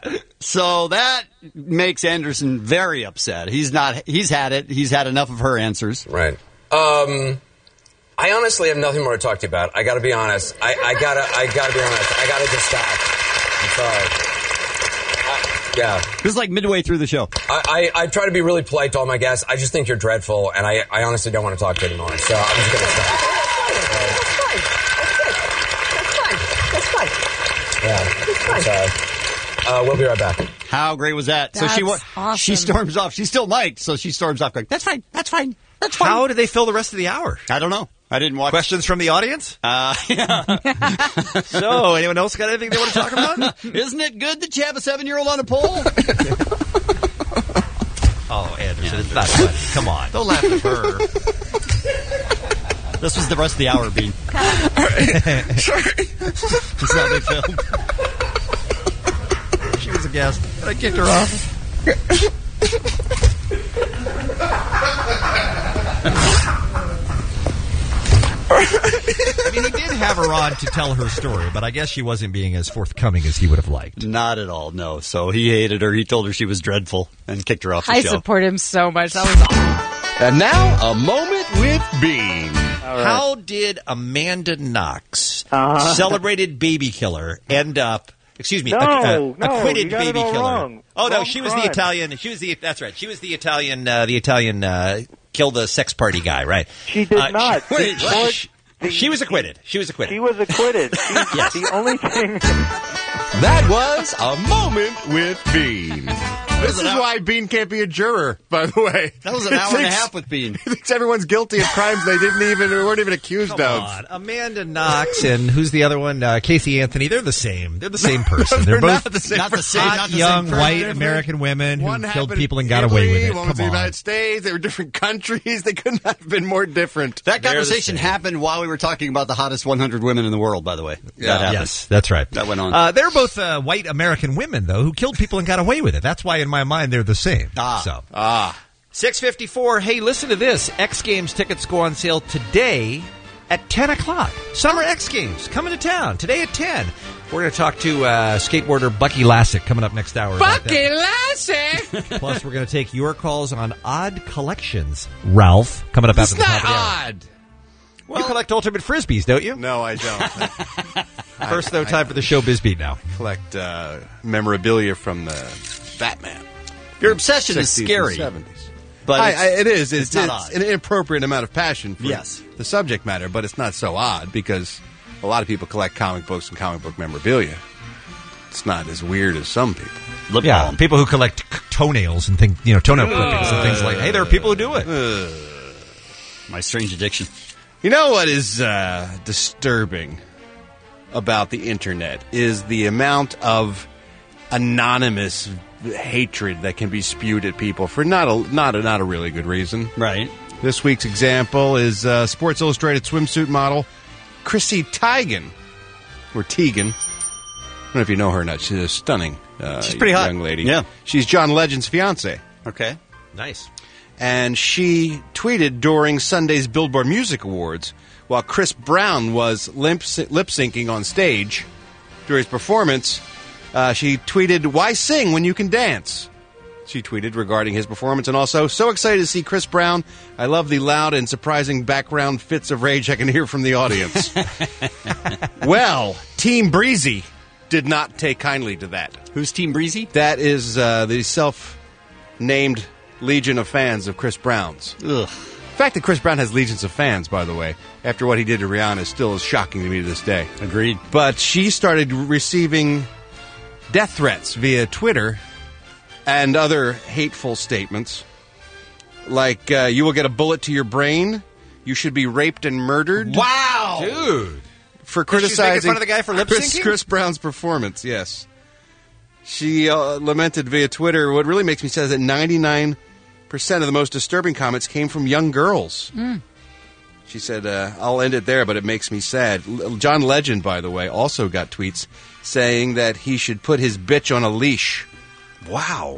So that makes Anderson very upset. He's not. He's had it. He's had enough of her answers. Right. Um, I honestly have nothing more to talk to you about. I got to be honest. I, I gotta. I gotta be honest. I gotta just stop. I'm sorry. Yeah. This is like midway through the show. I, I, I try to be really polite to all my guests. I just think you're dreadful, and I, I honestly don't want to talk to you anymore. So I'm just going to stop. That's fine. That's good. That's fine. That's fine. Yeah. It's fine. I'm sorry. Uh, we'll be right back. How great was that? so she That's wa- awesome. she storms off. She's still mic'd, so she storms off going, that's fine, that's fine, that's fine. How did they fill the rest of the hour? I don't know. I didn't watch. Questions from the audience? Uh, yeah. So, anyone else got anything they want to talk about? Isn't it good that you have a seven-year-old on a pole? Oh, Anderson, it's not funny. Come on. Don't laugh at her. This was the rest of the hour, Bean. Sorry. This is how they filmed. She was a guest. I kicked her off. I mean, he did have her on to tell her story, but I guess she wasn't being as forthcoming as he would have liked. Not at all, no. So he hated her. He told her she was dreadful and kicked her off the I show. support him so much. That was awesome. And now, a moment with Bean. All right. How did Amanda Knox, Uh-huh. celebrated baby killer, end up? Excuse me, No, ac- uh, no, acquitted you got it baby all killer. wrong. Oh no, Wrong she was the crime. Italian. She was the. That's right. She was the Italian. Uh, the Italian uh, kill the sex party guy. Right. She did Uh, not. She, wait, The what? court- She- she was acquitted. She was acquitted. She was acquitted. She, Yes. The only thing. That was a moment with Bean. This is why Bean can't be a juror, by the way. That was an He hour and a thinks- half with Bean. He thinks everyone's guilty of crimes they didn't even, or weren't even accused Come of. on. Amanda Knox and who's the other one? Uh, Casey Anthony. They're the same. They're the same person. They're both not the same Not the person. same- hot, not the young, same white person. American women One who happened killed people and in got Italy, away with it. One was Come the on. United States. They were different countries. They couldn't have been more different. That They're the conversation same. happened while we were talking about the hottest one hundred women in the world, by the way. Yeah. That happened. Yes, that's right. That went on. Uh, they're both uh, white American women, though, who killed people and got away with it. That's why, in my mind, they're the same. Ah. So. Ah. six fifty-four. Hey, listen to this. X Games tickets go on sale today at ten o'clock. Summer X Games coming to town today at ten. We're going to talk to uh, skateboarder Bucky Lassick coming up next hour. about that. Lassick! Plus, we're going to take your calls on odd collections. Ralph, coming up It's after the not top of the hour. odd. You collect ultimate frisbees, don't you? No, I don't. First, though, time for the showbiz beat now. Collect uh, memorabilia from the Batman. Your obsession is sixties scary. and seventies. But I, it's, I, it is. It's, it's not it's odd. an inappropriate amount of passion for Yes. the subject matter, but it's not so odd because a lot of people collect comic books and comic book memorabilia. It's not as weird as some people. Lip Yeah, balm. people who collect c- toenails and think, you know, toenail clippings and things like. Hey, there are people who do it. My strange addiction. You know what is uh, disturbing about the internet is the amount of anonymous hatred that can be spewed at people for not a not a, not a really good reason. Right. This week's example is uh, Sports Illustrated swimsuit model Chrissy Teigen, or Teigen. I don't know if you know her or not. She's a stunning uh, She's pretty hot. young lady. Yeah. She's John Legend's fiance. Okay. Nice. And she tweeted during Sunday's Billboard Music Awards while Chris Brown was limp, lip syncing on stage during his performance. Uh, she tweeted, "Why sing when you can dance?" She tweeted regarding his performance and also, "So excited to see Chris Brown. I love the loud and surprising background fits of rage I can hear from the audience." Well, Team Breezy did not take kindly to that. Who's Team Breezy? That is uh, the self-named legion of fans of Chris Brown's. Ugh. The fact that Chris Brown has legions of fans, by the way, after what he did to Rihanna, is still shocking to me to this day. Agreed. But she started receiving death threats via Twitter and other hateful statements, like uh, "You will get a bullet to your brain," "You should be raped and murdered." Wow, dude! For She's making criticizing fun of the guy for lip Chris, syncing? Chris Brown's performance. Yes, she uh, lamented via Twitter. What really makes me sad is that ninety-nine percent of the most disturbing comments came from young girls. Mm. She said, uh, "I'll end it there, but it makes me sad." L- John Legend, by the way, also got tweets saying that he should put his bitch on a leash. Wow.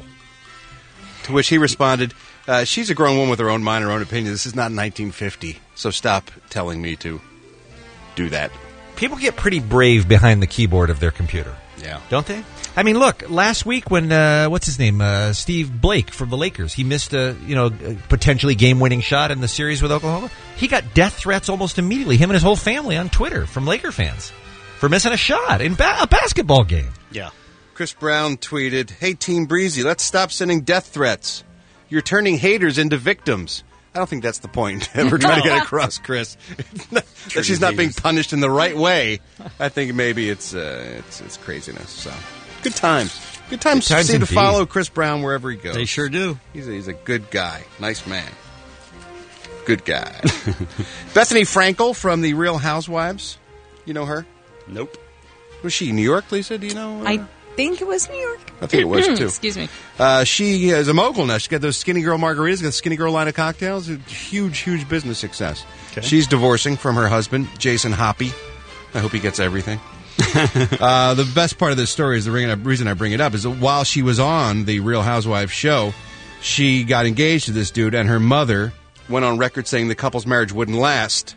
To which he responded, uh, "She's a grown woman with her own mind, her own opinion. This is not nineteen fifty, so stop telling me to do that." People get pretty brave behind the keyboard of their computer. Yeah. Don't they? I mean, look, last week when, uh, what's his name? Uh, Steve Blake from the Lakers, he missed a, you know, a potentially game-winning shot in the series with Oklahoma. He got death threats almost immediately, him and his whole family on Twitter from Laker fans for missing a shot in ba- a basketball game. Yeah. Chris Brown tweeted, "Hey, Team Breezy, let's stop sending death threats. You're turning haters into victims." I don't think that's the point that we're trying to get across, Chris. That she's not being punished in the right way. I think maybe it's uh, it's, it's craziness. So, good times. Good times, Good times seem to indeed. follow Chris Brown wherever he goes. They sure do. He's a, he's a good guy. Nice man. Good guy. Bethany Frankel from The Real Housewives. You know her? Nope. Was she in New York, Lisa? Do you know? Uh, I think it was New York. I think it was, too. Excuse me. Uh, she is a mogul now. She's got those Skinny Girl margaritas, got a Skinny Girl line of cocktails. A huge, huge business success. Okay. She's divorcing from her husband, Jason Hoppy. I hope he gets everything. uh, the best part of this story is the reason I bring it up is that while she was on the Real Housewives show, she got engaged to this dude, and her mother went on record saying the couple's marriage wouldn't last.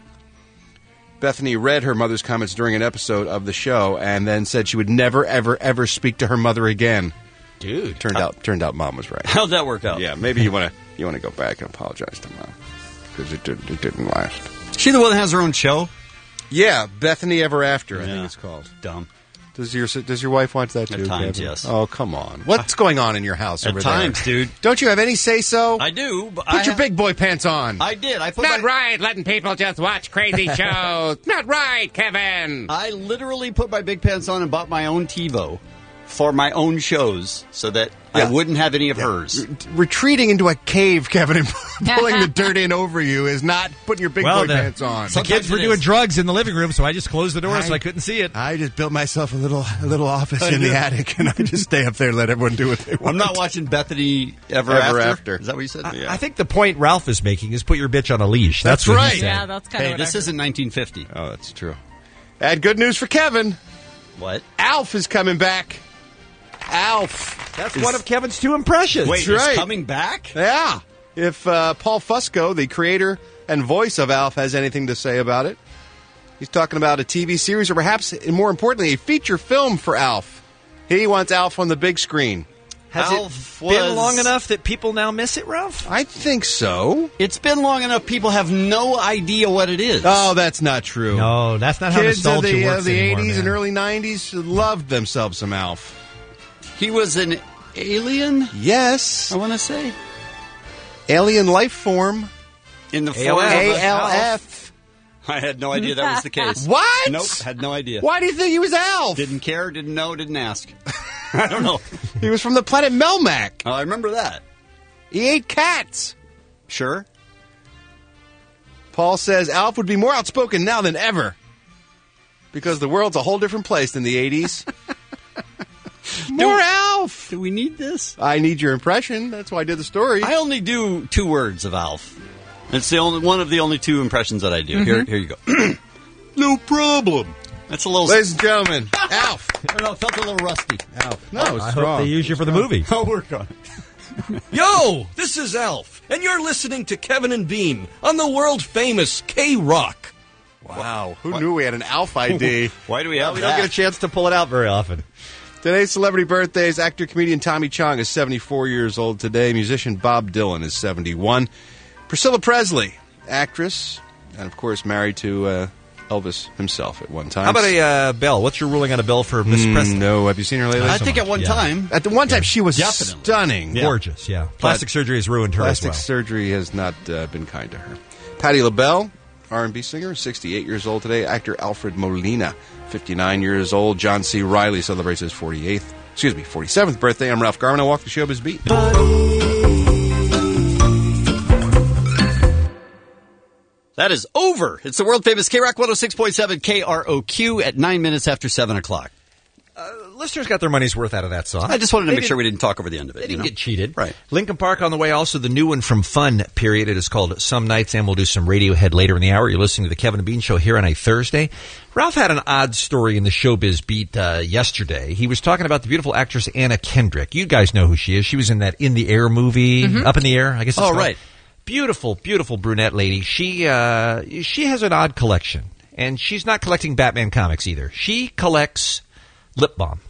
Bethany read her mother's comments during an episode of the show and then said she would never, ever, ever speak to her mother again. Dude, turned out turned out mom was right. How'd that work out? Yeah, maybe you want to you want to go back and apologize to mom because it didn't it didn't last. She the one that has her own show? Yeah, Bethany Ever After, I Yeah. think it's called. Dumb. Does your Does your wife watch that too? At times, Kevin? yes. Oh, come on. What's going on in your house At over times, there? dude. Don't you have any say-so? I do. But Put I your ha- big boy pants on. I did. I put Not my, right, letting people just watch crazy shows. Not right, Kevin. I literally put my big pants on and bought my own TiVo for my own shows so that Yeah. I wouldn't have any of hers. Retreating into a cave, Kevin, and pulling the dirt in over you is not putting your big Well, boy the- pants on. The kids were it doing is. drugs in the living room, so I just closed the door I- so I couldn't see it. I just built myself a little a little office I in the know. attic, and I just stay up there and let everyone do what they want. I'm not watching Bethany Ever, Ever after. After. Is that what you said? I, I think the point Ralph is making is put your bitch on a leash. That's, That's what right. he said. Yeah, that's kind Hey, of this isn't nineteen fifty. Oh, that's true. I had good news for Kevin. What? Alf is coming back. Alf. That's is- one of Kevin's two impressions. Wait, That's it's right. coming back? Yeah. If uh, Paul Fusco, the creator and voice of Alf, has anything to say about it, he's talking about a T V series or perhaps, and more importantly, a feature film for Alf. He wants Alf on the big screen. Has Alf it been was- long enough that people now miss it, Ralph? I think so. It's been long enough. People have no idea what it is. Oh, that's not true. No, that's not how Kids of nostalgia the, uh, works the anymore, eighties man. and early nineties loved themselves some Alf. He was an alien, Yes. I want to say. Alien life form. In the A form L F. of A a- L F. I had no idea that was the case. What? Nope, had no idea. Why do you think he was Alf? Didn't care, didn't know, didn't ask. I don't know. He was from the planet Melmac. Oh, I remember that. He ate cats. Sure. Paul says Alf would be more outspoken now than ever because the world's a whole different place than the eighties. More Alf. Do we need this? I need your impression. That's why I did the story. I only do two words of Alf. It's the only one of the only two impressions that I do. Here, here you go. No problem. That's a little. Ladies and gentlemen, Alf. I don't know. It felt a little rusty. Alf. No, it's I strong. hope they use you for the movie. I'll work on it. Yo, this is Alf, and you're listening to Kevin and Bean on the world famous K Rock. Wow. Who knew we had an Alf I D? Why do we have We that? don't get a chance to pull it out very often. Today's celebrity birthdays. Actor, comedian Tommy Chong is seventy-four years old today. Musician Bob Dylan is seventy-one. Priscilla Presley, actress, and of course married to uh, Elvis himself at one time. How about a uh, Belle? What's your ruling on a Belle for Miss Mm, Presley? No, have you seen her lately? I think at one Yeah. time. At the one time, she was Definitely. stunning. Gorgeous, yeah. Plastic surgery has ruined her Plastic as well. surgery has not uh, been kind to her. Patti LaBelle, R and B singer, sixty-eight years old today. Actor Alfred Molina, fifty-nine years old. John C. Reilly celebrates his forty-eighth, excuse me, forty-seventh birthday. I'm Ralph Garman. I walk the showbiz beat. That is over. It's the world famous K Rock one oh six point seven K R O Q at nine minutes after seven o'clock. Uh, listeners got their money's worth out of that song. I just wanted to They make sure we didn't- didn't talk over the end of it. They you didn't know? get cheated. Right. Lincoln Park on the way. Also, the new one from Fun, period. It is called Some Nights, and we'll do some Radiohead later in the hour. You're listening to the Kevin and Bean Show here on a Thursday. Ralph had an odd story in the Showbiz Beat uh, yesterday. He was talking about the beautiful actress Anna Kendrick. You guys know who she is. She was in that In the Air movie, Up in the Air, I guess it's Oh, called. right. Beautiful, beautiful brunette lady. She uh, she has an odd collection, and she's not collecting Batman comics either. She collects lip balm.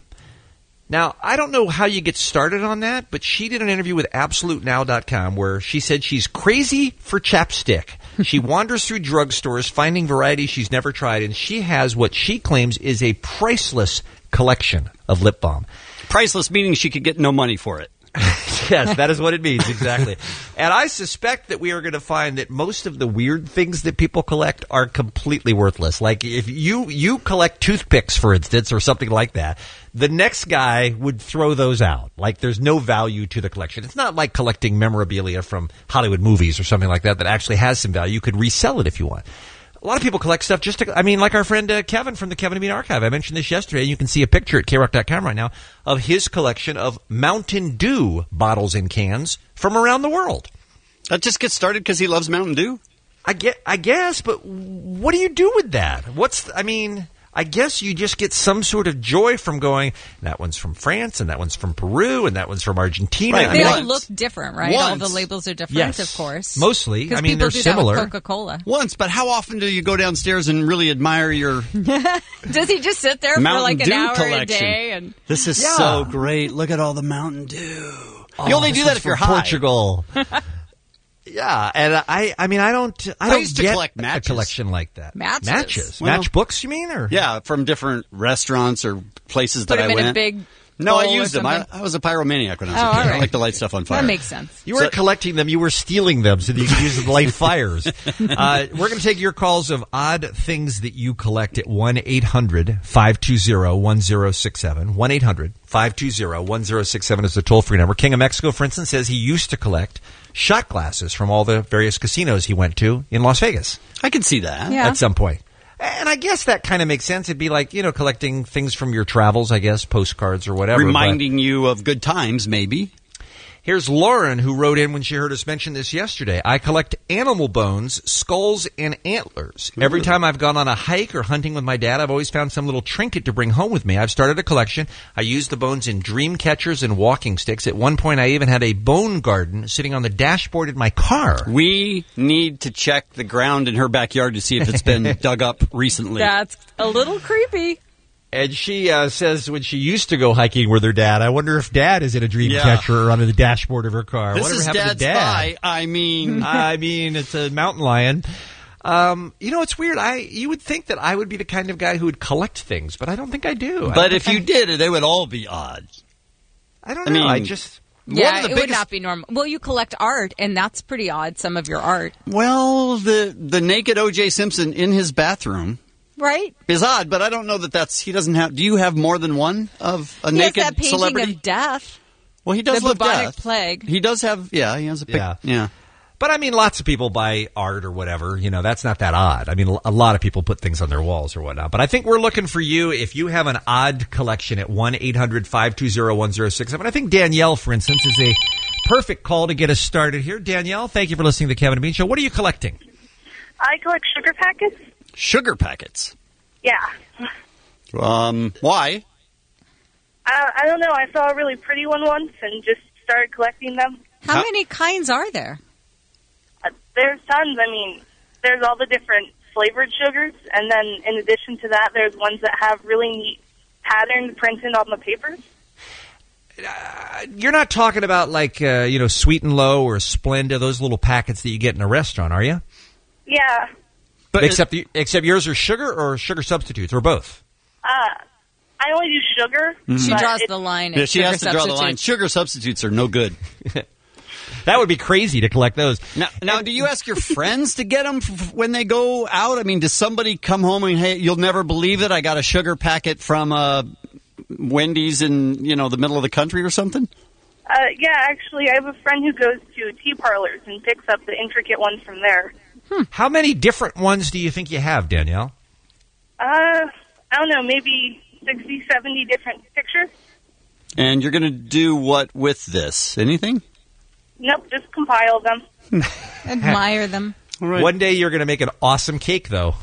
Now, I don't know how you get started on that, but she did an interview with Absolute Now dot com where she said she's crazy for chapstick. She wanders through drugstores finding varieties she's never tried, and she has what she claims is a priceless collection of lip balm. Priceless meaning she could get no money for it. Yes, that is what it means, exactly. And I suspect that we are going to find that most of the weird things that people collect are completely worthless. Like if you, you collect toothpicks, for instance, or something like that, the next guy would throw those out. Like there's no value to the collection. It's not like collecting memorabilia from Hollywood movies or something like that that actually has some value. You could resell it if you want. A lot of people collect stuff just to, I mean, like our friend uh, Kevin from the Kevin and Bean Archive. I mentioned this yesterday, and you can see a picture at K rock dot com right now of his collection of Mountain Dew bottles and cans from around the world. That just gets started because he loves Mountain Dew? I, get, I guess, but what do you do with that? What's, I mean, I guess you just get some sort of joy from going, that one's from France, and that one's from Peru, and that one's from Argentina. Right. I They mean, all Once. look different, right? Once. All the labels are different, Yes. of course. Mostly. I mean, people they're do similar. That with Coca-Cola. Once, but how often do you go downstairs and really admire your Does he just sit there Mountain for like an Dew hour collection? a day? And This is Yeah. so great. Look at all the Mountain Dew. Oh, you only this do that one's if you're from high. Portugal. Yeah, and I, I mean, I don't, I, I don't used to get collect matches. a collection like that. Matches? Matches, Well- matchbooks. You mean, or Yeah, from different restaurants or places Put that I them in went. a big no, I bowl or used them. I, something? I was a pyromaniac when I was Oh, a kid. all I right. like to light stuff on fire. That makes sense. You weren't collecting them; you were stealing them so that you could use them to light fires. Uh, we're going to take your calls of odd things that you collect at one eight hundred five two zero one zero six seven. one eight hundred five two zero one zero six seven is the toll-free number. King of Mexico, for instance, says he used to collect shot glasses from all the various casinos he went to in Las Vegas. I can see that. Yeah. At some point. And I guess that kind of makes sense. It'd be like, you know, collecting things from your travels, I guess, postcards or whatever. Reminding you of good times, maybe. Here's Lauren, who wrote in when she heard us mention this yesterday. I collect animal bones, skulls, and antlers. Ooh. Every time I've gone on a hike or hunting with my dad, I've always found some little trinket to bring home with me. I've started a collection. I use the bones in dream catchers and walking sticks. At one point, I even had a bone garden sitting on the dashboard in my car. We need to check the ground in her backyard to see if it's been dug up recently. That's a little creepy. And she uh, says when she used to go hiking with her dad, I wonder if dad is in a dream Yeah. catcher or under the dashboard of her car. This Whatever is happened Dad's to dad? thigh. I mean, I mean, it's a mountain lion. Um, you know, it's weird. I you would think that I would be the kind of guy who would collect things, but I don't think I do. I but don't if think you did, they would all be odd. I, I don't I know. mean, I just Yeah, one of the it biggest, would not be normal. Well, you collect art, and that's pretty odd, some of your art. Well, the the naked O J Simpson in his bathroom Right? is odd, but I don't know that that's he doesn't have. Do you have more than one of a He has naked that painting celebrity? of death. Well, he does the love bubonic death. plague. He does have. Yeah, he has a pic. Yeah. Yeah. But I mean, lots of people buy art or whatever. You know, that's not that odd. I mean, a lot of people put things on their walls or whatnot. But I think we're looking for you if you have an odd collection at one eight hundred five two zero one zero six seven. I think Danielle, for instance, is a perfect call to get us started here. Danielle, thank you for listening to the Kevin and Bean Show. What are you collecting? I collect sugar packets. Sugar packets. Yeah. Um, why? I, I don't know. I saw a really pretty one once and just started collecting them. How many kinds are there? Uh, there's tons. I mean, there's all the different flavored sugars, and then in addition to that, there's ones that have really neat patterns printed on the papers. You're not talking about like, uh, you know, Sweet and Low or Splenda, those little packets that you get in a restaurant, are you? Yeah. But except, the, except yours are sugar or sugar substitutes or both? Uh, I only do sugar. Mhm. She but draws it- the line. Yeah, at she sugar has to draw the line. substitutes. Sugar substitutes are no good. That would be crazy to collect those. Now, now, do you ask your friends to get them f- when they go out? I mean, does somebody come home and, hey, you'll never believe it, I got a sugar packet from uh, Wendy's in, you know, the middle of the country or something? Uh, yeah, actually, I have a friend who goes to tea parlors and picks up the intricate ones from there. Hmm. How many different ones do you think you have, Danielle? Uh, I don't know, maybe sixty, seventy different pictures. And you're going to do what with this? Anything? Nope, just compile them. Admire them. One day you're going to make an awesome cake, though.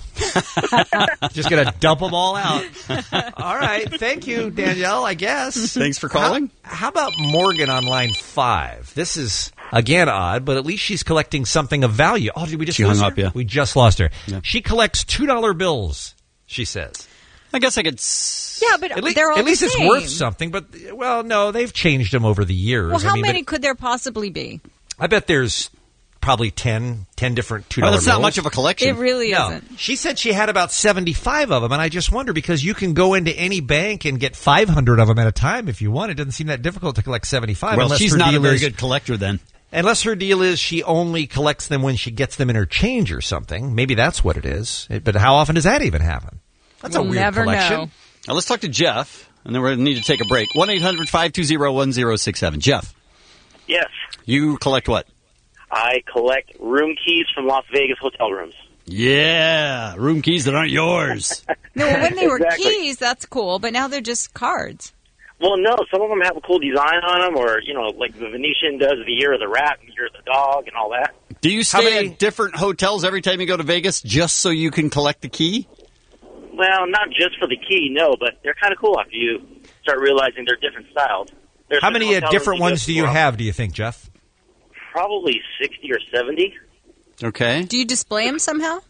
Just going to dump them all out. All right. Thank you, Danielle, I guess. Thanks for calling. How, how about Morgan on line five? This is, again, odd, but at least she's collecting something of value. Oh, did we just She lose hung her? up, yeah. We just lost her. Yeah. She collects two dollar bills, she says. I guess I could... S- Yeah, but At, le- they're all at least the it's same. worth something, but, well, no, they've changed them over the years. Well, how I mean, many but could there possibly be? I bet there's probably ten, ten different two dollar Well, that's bills. not much of a collection. It really No. isn't. She said she had about seventy-five of them, and I just wonder because you can go into any bank and get five hundred of them at a time if you want. It doesn't seem that difficult to collect seventy-five. Well, unless she's her not a deal very is- good collector then. Unless her deal is she only collects them when she gets them in her change or something. Maybe that's what it is. It- But how often does that even happen? That's a We'll weird never collection. know. Now, let's talk to Jeff, and then we're going to need to take a break. one eight hundred five two zero one zero six seven. Jeff, Yes, you collect what? I collect room keys from Las Vegas hotel rooms. Yeah, room keys that aren't yours. No, when they were Exactly. keys, that's cool, but now they're just cards. Well, no, some of them have a cool design on them, or, you know, like the Venetian does the year of the rat and the year of the dog and all that. Do you How stay many- at different hotels every time you go to Vegas just so you can collect the key? Well, not just for the key, no, but they're kind of cool after you start realizing they're different styles. There's How certain many uh, hotel different rooms ones do go you to, have, do you think, Jeff? Probably sixty or seventy. Okay. Do you display them somehow?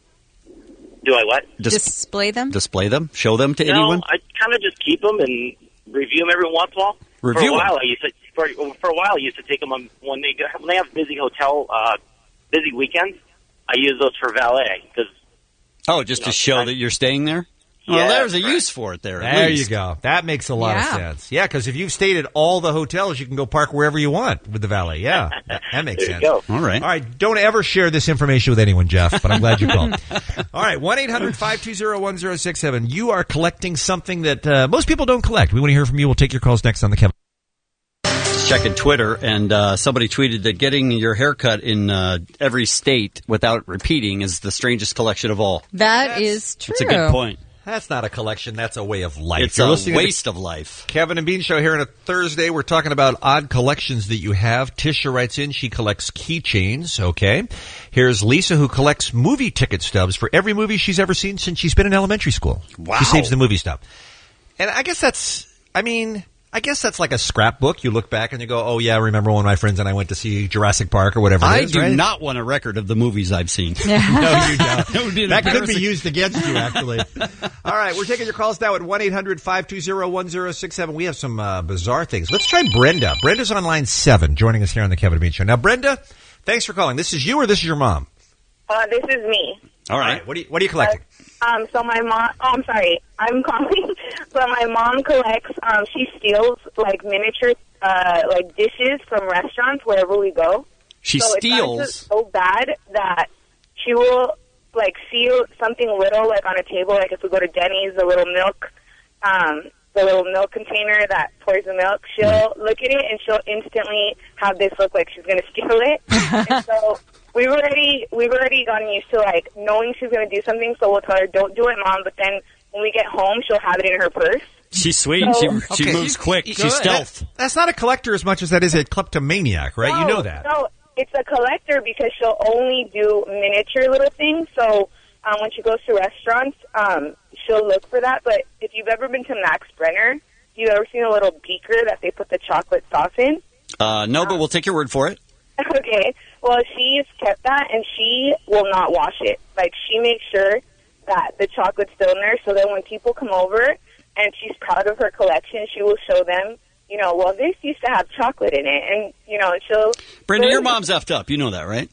Do I what? Dis- display them? Display them? Show them to no, anyone? I kind of just keep them and review them every once in a while. Review for a 'em? while, I used to for, for a while I used to take them on when they when they have busy hotel uh, busy weekends, I use those for valet because. Oh, just to show that you're staying there? Well, Yeah, there's a right. use for it there. at There least. you go. That makes a lot Yeah. of sense. Yeah, because if you've stayed at all the hotels, you can go park wherever you want with the valet. Yeah, that, that makes There you sense. go. All right. All right. Don't ever share this information with anyone, Jeff, but I'm glad you called. All right. one eight hundred five two zero one zero six seven. You are collecting something that uh, most people don't collect. We want to hear from you. We'll take your calls next on the Kevin. Checking Twitter, and uh, somebody tweeted that getting your haircut in uh, every state without repeating is the strangest collection of all. That is true. That's a good point. That's not a collection. That's a way of life. It's You're a listening to the waste of life. Kevin and Bean Show here on a Thursday. We're talking about odd collections that you have. Tisha writes in, she collects keychains. Okay. Here's Lisa, who collects movie ticket stubs for every movie she's ever seen since she's been in elementary school. Wow. She saves the movie stuff. And I guess that's, I mean, I guess that's like a scrapbook. You look back and you go, oh, yeah, I remember when my friends and I went to see Jurassic Park or whatever it I is, do right? not want a record of the movies I've seen. No, you don't. That would be That could be embarrassing. used against you, actually. All right, we're taking your calls now at one eight hundred five two zero one zero six seven. We have some uh, bizarre things. Let's try Brenda. Brenda's on line seven, joining us here on the Kevin and Bean Show. Now, Brenda, thanks for calling. This is you or this is your mom? Uh, this is me. All right. What are you, what are you collecting? Um, so my mom, oh, I'm sorry, I'm calling. So my mom collects, um, she steals like miniature, uh, like dishes from restaurants wherever we go. She so steals? It's so bad that she will like see something little like on a table, like if we go to Denny's, the little milk, um, the little milk container that pours the milk, she'll look at it and she'll instantly have this look like she's going to steal it. And so we've already we've already gotten used to like knowing she's going to do something, so we'll tell her, "Don't do it, Mom." But then when we get home, she'll have it in her purse. She's sweet. So- she she Okay. moves quick. You- She's stealth. That- that's not a collector as much as that is a kleptomaniac, right? No, you know that. No, it's a collector because she'll only do miniature little things. So um, when she goes to restaurants, um, she'll look for that. But if you've ever been to Max Brenner, you've ever seen a little beaker that they put the chocolate sauce in? Uh, no, but we'll take your word for it. Okay. Well, she's kept that, and she will not wash it. Like, she makes sure that the chocolate's still in there so that when people come over and she's proud of her collection, she will show them, you know, well, this used to have chocolate in it. And, you know, she'll... Brenda, she'll- your mom's effed up. You know that, right?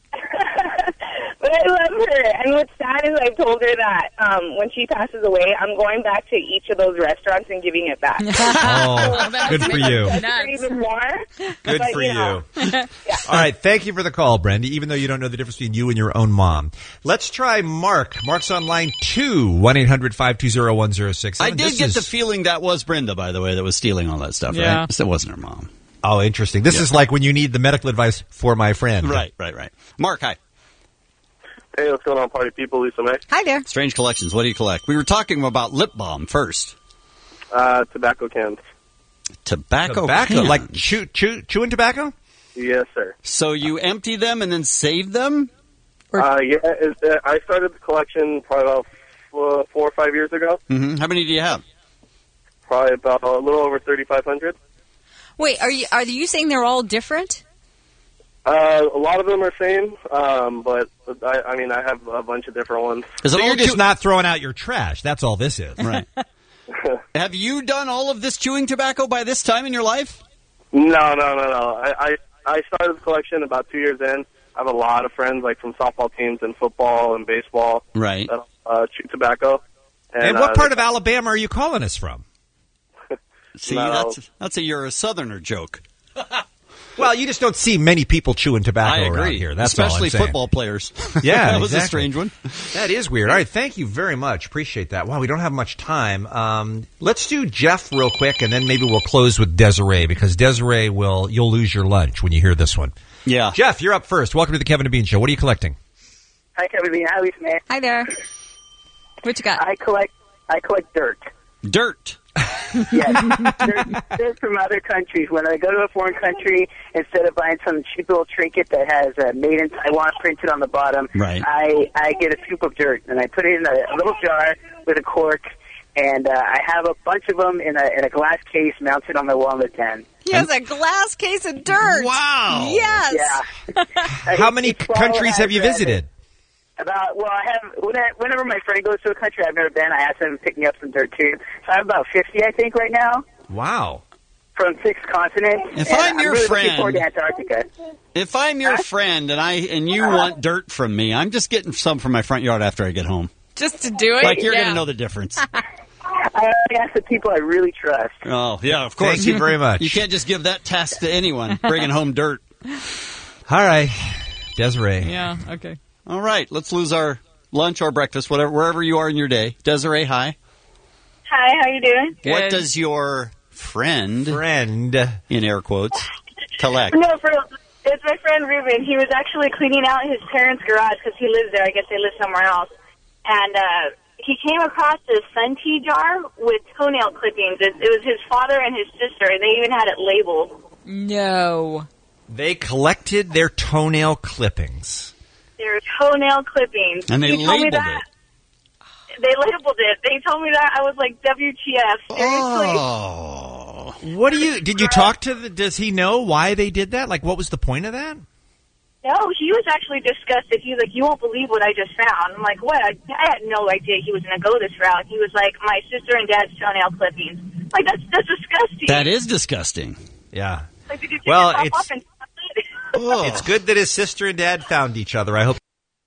But I love her. And what's sad is I've told her that um, when she passes away, I'm going back to each of those restaurants and giving it back. Oh, good for you. For even more. Good But, for you you. know. All right, thank you for the call, Brenda, even though you don't know the difference between you and your own mom. Let's try Mark. Mark's on line two, one eight hundred five two zero one zero six I seven. did get the feeling that was Brenda, by the way, that was stealing all that stuff, Yeah. right? That wasn't her mom. Oh, interesting. This Yeah. is like when you need the medical advice for my friend. Right, right, right. Mark, hi. Hey, what's going on, party people? Lisa May. Hi there. Strange collections. What do you collect? We were talking about lip balm first. Uh, tobacco cans. Tobacco, Tobacco, can. like chew, chew, chewing tobacco? Yes, sir. So you empty them and then save them? Uh, yeah, it, uh, I started the collection probably about four, four or five years ago. Mm-hmm. How many do you have? Probably about a little over thirty-five hundred. Wait, are you are you saying they're all different? Uh, a lot of them are same, um, but I, I mean, I have a bunch of different ones. So you're just not throwing out your trash. That's all this is. Right. Have you done all of this chewing tobacco by this time in your life? No, no, no, no. I, I, I started the collection about two years in. I have a lot of friends, like from softball teams and football and baseball. Right. That, uh, chew tobacco. And, And what uh, part of Alabama are you calling us from? See, No. that's that's a you're a southerner joke. Well, you just don't see many people chewing tobacco I agree. around here. That's all I'm Especially saying. football players. Yeah, that was a exactly. strange one. That is weird. All right, thank you very much. Appreciate that. Wow, we don't have much time. Um, let's do Jeff real quick, and then maybe we'll close with Desiree, because Desiree will, you'll lose your lunch when you hear this one. Yeah. Jeff, you're up first. Welcome to the Kevin and Bean Show. What are you collecting? Hi, Kevin Bean. Hi, Lisa May. Hi there. What you got? I collect. I collect dirt. Dirt. Yes, dirt, dirt from other countries. When I go to a foreign country, instead of buying some cheap little trinket that has uh, "Made in Taiwan" printed on the bottom, Right. I I get a scoop of dirt and I put it in a, a little jar with a cork, and uh, I have a bunch of them in a in a glass case mounted on my wall in the den. He has a glass case of dirt. Wow. Yes. Yeah. How many countries have you visited? About well, I have when I, whenever my friend goes to a country I've never been, I ask them to pick me up some dirt too. So I have about fifty, I think, right now. Wow. from six continents. If and I'm your really friend- looking forward to Antarctica. If I'm your friend and I and you want dirt from me, I'm just getting some from my front yard after I get home. Just to do it? Like you're Yeah. going to know the difference. I ask the people I really trust. Oh, yeah, of course. Thank you very much. You can't just give that task to anyone, bringing home dirt. All right, Desiree. Yeah, okay. All right, let's lose our lunch or breakfast, whatever, wherever you are in your day. Desiree, hi. Hi, how you doing? What does your friend, friend, in air quotes, collect? No, for it's my friend Ruben. He was actually cleaning out his parents' garage because he lives there. I guess they live somewhere else. And uh, he came across this Sun Tea jar with toenail clippings. It, it was his father and his sister, and they even had it labeled. No. They collected their toenail clippings. They were toenail clippings. And they he told me labeled that. They labeled it. They told me that. I was like, W T F. Seriously? Oh. What do you? Did you talk to the? Does he know why they did that? Like, what was the point of that? No, he was actually disgusted. He was like, you won't believe what I just found. I'm like, what? I, I had no idea he was going to go this route. He was like, my sister and dad's toenail clippings. Like, that's that's disgusting. That is disgusting. Yeah. Like, did you take Well, the top it's- off and It's good that his sister and dad found each other. I hope.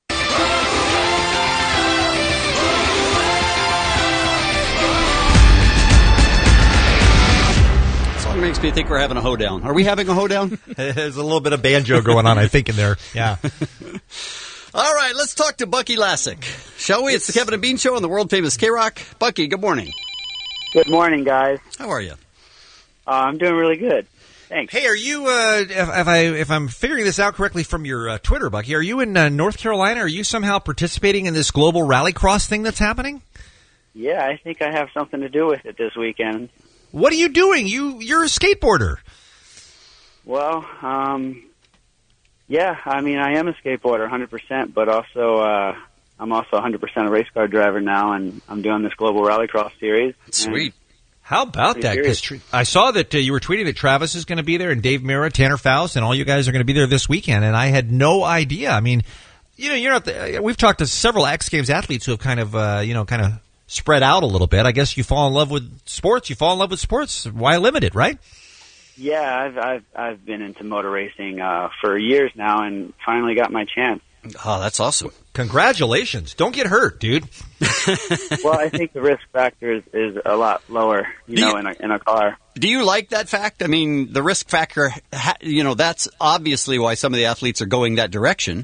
Song makes me think we're having a hoedown. Are we having a hoedown? There's a little bit of banjo going on, I think, in there. Yeah. All right, let's talk to Bucky Lassick, shall we? It's the Kevin and Bean Show on the world famous K-Rock. Bucky, good morning. Good morning, guys. How are you? Uh, I'm doing really good. Thanks. Hey, are you? Uh, if, if I if I'm figuring this out correctly from your uh, Twitter, Bucky, are you in uh, North Carolina? Are you somehow participating in this global rallycross thing that's happening? Yeah, I think I have something to do with it this weekend. What are you doing? You you're a skateboarder. Well, um, yeah, I mean, I am a skateboarder, one hundred percent, but also uh, I'm also one hundred percent a race car driver now, and I'm doing this global rallycross series. Sweet. How about Pretty that? Because serious. I saw that uh, you were tweeting that Travis is going to be there, and Dave Mira, Tanner Faust, and all you guys are going to be there this weekend. And I had no idea. I mean, you know, you're not. The, we've talked to several X Games athletes who have kind of, uh, you know, kind of spread out a little bit. I guess you fall in love with sports. You fall in love with sports. Why limit it, right? Yeah, I've I've I've been into motor racing uh, for years now, and finally got my chance. Oh, that's awesome! Congratulations! Don't get hurt, dude. Well, I think the risk factor is, is a lot lower, you Do know, you- in a in a car. Do you like that fact? I mean, the risk factor, ha- you know, that's obviously why some of the athletes are going that direction.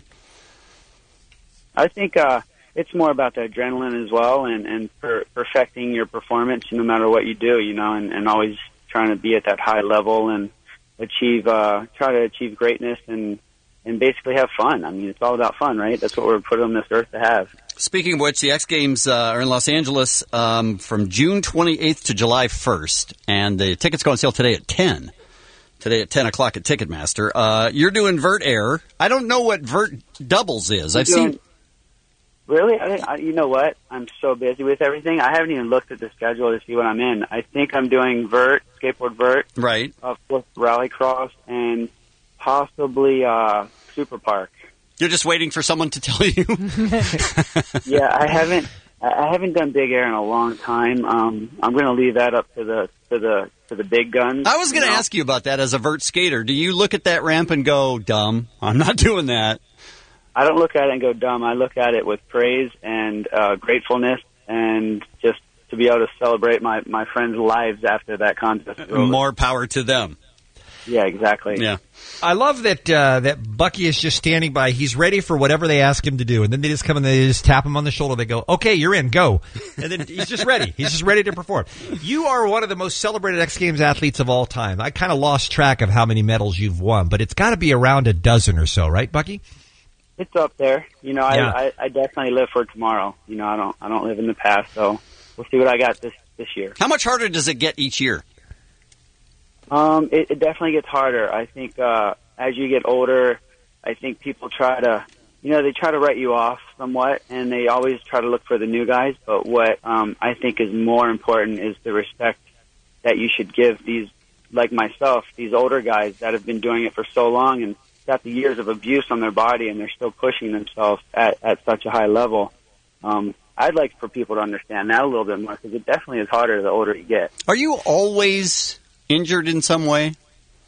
I think uh, it's more about the adrenaline as well, and and per- perfecting your performance no matter what you do, you know, and, and always trying to be at that high level and achieve, uh, try to achieve greatness and and basically have fun. I mean, it's all about fun, right? That's what we're put on this earth to have. Speaking of which, the X Games uh, are in Los Angeles um, from June twenty-eighth to July first, and the tickets go on sale today at ten. Today at ten o'clock at Ticketmaster. Uh, you're doing Vert Air. I don't know what Vert Doubles is. I've Doing- seen. Really? I, I, you know what? I'm so busy with everything. I haven't even looked at the schedule to see what I'm in. I think I'm doing vert, skateboard vert, right? Of course, rallycross, and possibly uh, Super Park. You're just waiting for someone to tell you. Yeah, I haven't. I haven't done big air in a long time. Um, I'm going to leave that up to the to the to the big guns. I was going to you know? ask you about that as a vert skater. Do you look at that ramp and go, dumb, I'm not doing that? I don't look at it and go dumb. I look at it with praise and uh, gratefulness, and just to be able to celebrate my, my friends' lives after that contest. is over. More power to them. Yeah, exactly. Yeah. I love that uh, that Bucky is just standing by. He's ready for whatever they ask him to do, and then they just come and they just tap him on the shoulder. They go, "Okay, you're in, go," and then he's just ready. He's just ready to perform. You are one of the most celebrated X Games athletes of all time. I kind of lost track of how many medals you've won, but it's got to be around a dozen or so, right, Bucky? It's up there. You know, Yeah. I, I I definitely live for tomorrow. You know, I don't I don't live in the past, so we'll see what I got this this year. How much harder does it get each year? Um, it, it definitely gets harder. I think uh, as you get older, I think people try to, you know, they try to write you off somewhat, and they always try to look for the new guys. But what um, I think is more important is the respect that you should give these, like myself, these older guys that have been doing it for so long and got the years of abuse on their body, and they're still pushing themselves at, at such a high level. Um, I'd like for people to understand that a little bit more, because it definitely is harder the older you get. Are you always injured in some way?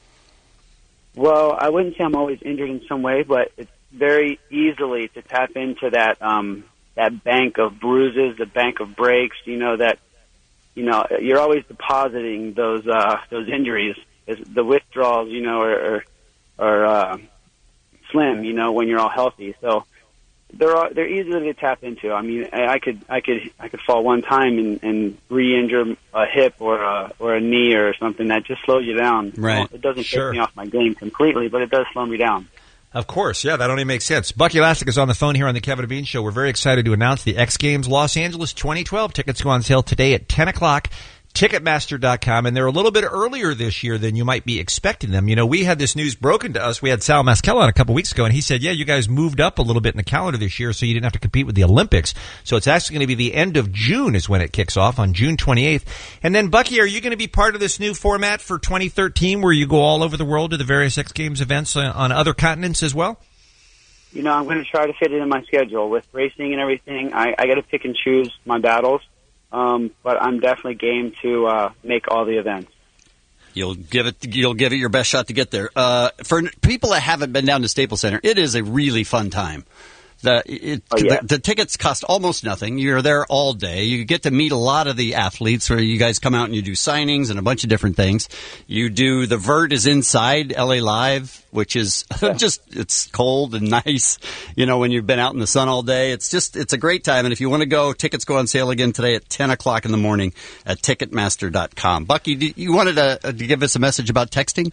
Well, I wouldn't say I'm always injured in some way, but it's very easily to tap into that um, that bank of bruises, the bank of breaks. You know that you know you're always depositing those uh, those injuries. The withdrawals, you know, are are, are uh, slim. You know, when you're all healthy, so they're they're easy to tap into. I mean, I could I could I could fall one time and, and re-injure a hip or a or a knee or something that just slows you down. Right. Well, it doesn't Sure. take me off my game completely, but it does slow me down. Of course, yeah, that only makes sense. Bucky Lasek is on the phone here on the Kevin and Bean Show. We're very excited to announce the X Games Los Angeles twenty twelve. Tickets go on sale today at ten o'clock. Ticketmaster dot com, and they're a little bit earlier this year than you might be expecting them. You know, we had this news broken to us. We had Sal Mascella on a couple weeks ago, and he said, yeah, you guys moved up a little bit in the calendar this year, so you didn't have to compete with the Olympics. So it's actually going to be the end of June is when it kicks off, on June twenty-eighth. And then, Bucky, are you going to be part of this new format for twenty thirteen where you go all over the world to the various X Games events on, on other continents as well? You know, I'm going to try to fit it in my schedule with racing and everything. I, I got to pick and choose my battles. Um, but I'm definitely game to uh, make all the events. You'll give it. You'll give it your best shot to get there. Uh, for people that haven't been down to Staples Center, it is a really fun time. The, it, Oh, yeah. the the tickets cost almost nothing. You're there all day. You get to meet a lot of the athletes where you guys come out and you do signings and a bunch of different things. You do the Vert is inside L A Live, which is just it's cold and nice. You know, when you've been out in the sun all day, it's just it's a great time. And if you want to go, tickets go on sale again today at ten o'clock in the morning at Ticketmaster dot com. Bucky, do you wanted to, to give us a message about texting?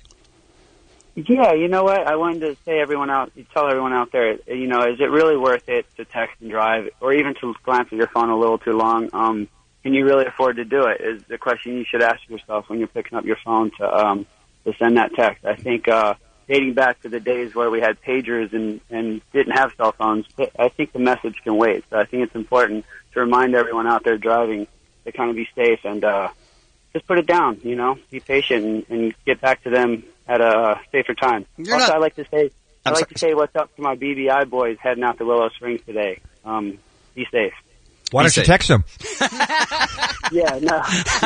Yeah, you know what? I wanted to say everyone out, tell everyone out there, you know, is it really worth it to text and drive, or even to glance at your phone a little too long? Um, can you really afford to do it? Is the question you should ask yourself when you're picking up your phone to um, to send that text. I think uh, dating back to the days where we had pagers and and didn't have cell phones, I think the message can wait. So I think it's important to remind everyone out there driving to kind of be safe and uh, just put it down. You know, be patient and, and get back to them at a safer time. You're also, not- I like to say, I I'm like sorry. to say what's up to my B B I boys heading out to Willow Springs today. Um, be safe. Why Be don't safe. you text them? Yeah, no.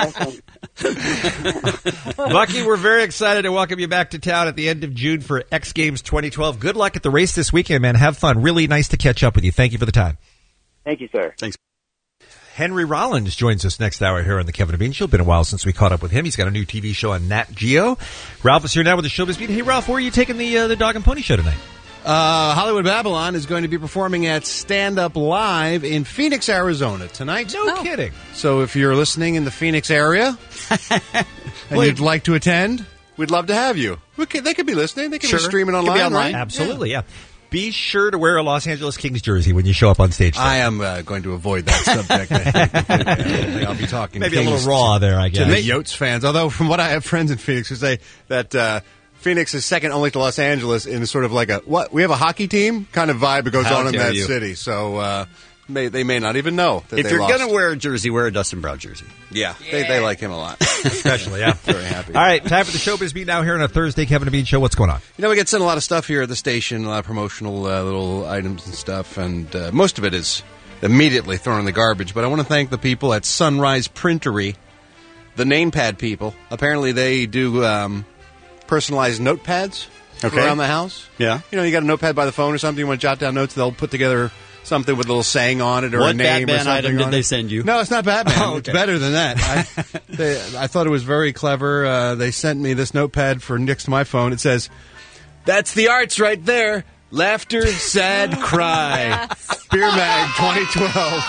Bucky, we're very excited to welcome you back to town at the end of June for X Games twenty twelve. Good luck at the race this weekend, man. Have fun. Really nice to catch up with you. Thank you for the time. Thank you, sir. Thanks. Henry Rollins joins us next hour here on the Kevin and Bean Show. Been a while since we caught up with him. He's got a new T V show on Nat Geo. Ralph is here now with the Showbiz Beat. Hey, Ralph, where are you taking the uh, the Dog and Pony Show tonight? Uh, Hollywood Babylon is going to be performing at Stand Up Live in Phoenix, Arizona tonight. No kidding. So if you're listening in the Phoenix area and you'd like to attend, we'd love to have you. We could, they could be listening. They could Sure. be streaming Could be online. online. Right? Absolutely, yeah. Be sure to wear a Los Angeles Kings jersey when you show up on stage. I am uh, going to avoid that subject. I think. I don't think I'll be talking Maybe a Kings little raw there, I to guess. the Yotes fans. Although, from what I have friends in Phoenix who say that uh, Phoenix is second only to Los Angeles in sort of like a what we have a hockey team kind of vibe that goes How on in dare that you. city. So uh, may, they may not even know that If they you're lost. going to wear a jersey, wear a Dustin Brown jersey. yeah, They, they like him a lot. Especially, yeah. Very happy. All right, time for the Showbiz Beat now here on a Thursday Kevin and Bean Show. What's going on? You know, we get sent a lot of stuff here at the station, a lot of promotional uh, little items and stuff, and uh, most of it is immediately thrown in the garbage. But I want to thank the people at Sunrise Printery, the name pad people. Apparently, they do um, personalized notepads Okay. around the house. Yeah. You know, you got a notepad by the phone or something, you want to jot down notes, they'll put together something with a little saying on it or What a name or Batman something item did on they it. send you? No, it's not Batman. Oh, It's okay. better than that. I, they, I thought it was very clever. Uh, they sent me this notepad for next to my phone. It says, "That's the arts right there. Laughter, sad, cry. Beer Mag twenty twelve."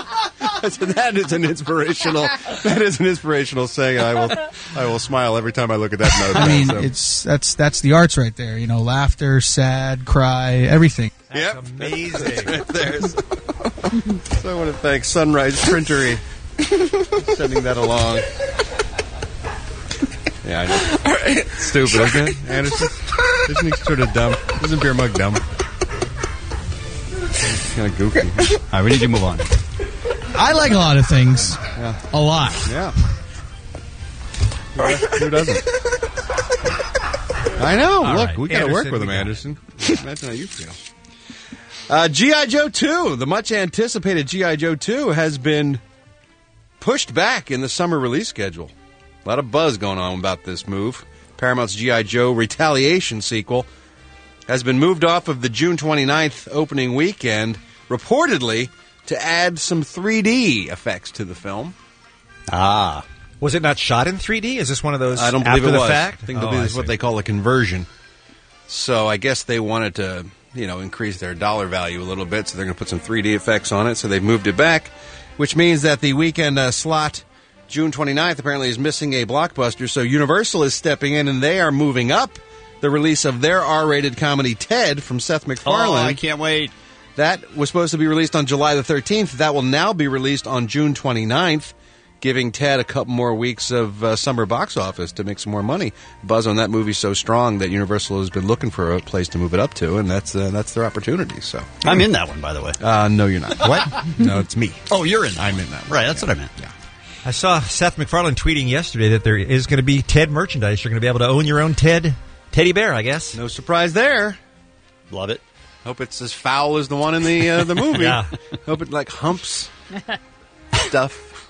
So that is an inspirational. That is an inspirational saying. I will. I will smile every time I look at that notepad. I mean, so. it's that's that's the arts right there. You know, laughter, sad, cry, everything. Yep. Amazing. Right there. So I want to thank Sunrise Printery for sending that along. Yeah, I know. Stupid, isn't it, Anderson? Isn't he sort of dumb? Isn't Beer Mug dumb? Kind of goofy. All right, we need to move on. I like a lot of things. Yeah. A lot. Yeah. Who doesn't? I know. All Look, right. we got to work Anderson, with we him, got it. Anderson. Imagine how you feel. Uh, G I. Joe two, the much anticipated G I. Joe two, has been pushed back in the summer release schedule. A lot of buzz going on about this move. Paramount's G I. Joe Retaliation sequel has been moved off of the June twenty-ninth opening weekend, reportedly to add some three D effects to the film. Ah. Was it not shot in three D? Is this one of those I don't believe after it the was. fact? I think Oh, this I is what see. they call a conversion. So I guess they wanted to, you know, increase their dollar value a little bit, so they're going to put some three D effects on it, so they've moved it back, which means that the weekend uh, slot, June twenty-ninth, apparently is missing a blockbuster, so Universal is stepping in, and they are moving up the release of their R-rated comedy Ted from Seth MacFarlane. Oh, I can't wait. That was supposed to be released on July the thirteenth. That will now be released on June twenty-ninth, giving Ted a couple more weeks of uh, summer box office to make some more money. Buzz on that movie so strong that Universal has been looking for a place to move it up to, and that's uh, that's their opportunity. So I'm in that one, by the way. Uh, no, you're not. What? No, it's me. Oh, you're in. I'm in that one. Right, that's what I meant. Yeah. I saw Seth MacFarlane tweeting yesterday that there is going to be Ted merchandise. You're going to be able to own your own Ted teddy bear, I guess. No surprise there. Love it. Hope it's as foul as the one in the uh, the movie. Yeah. Hope it like humps stuff.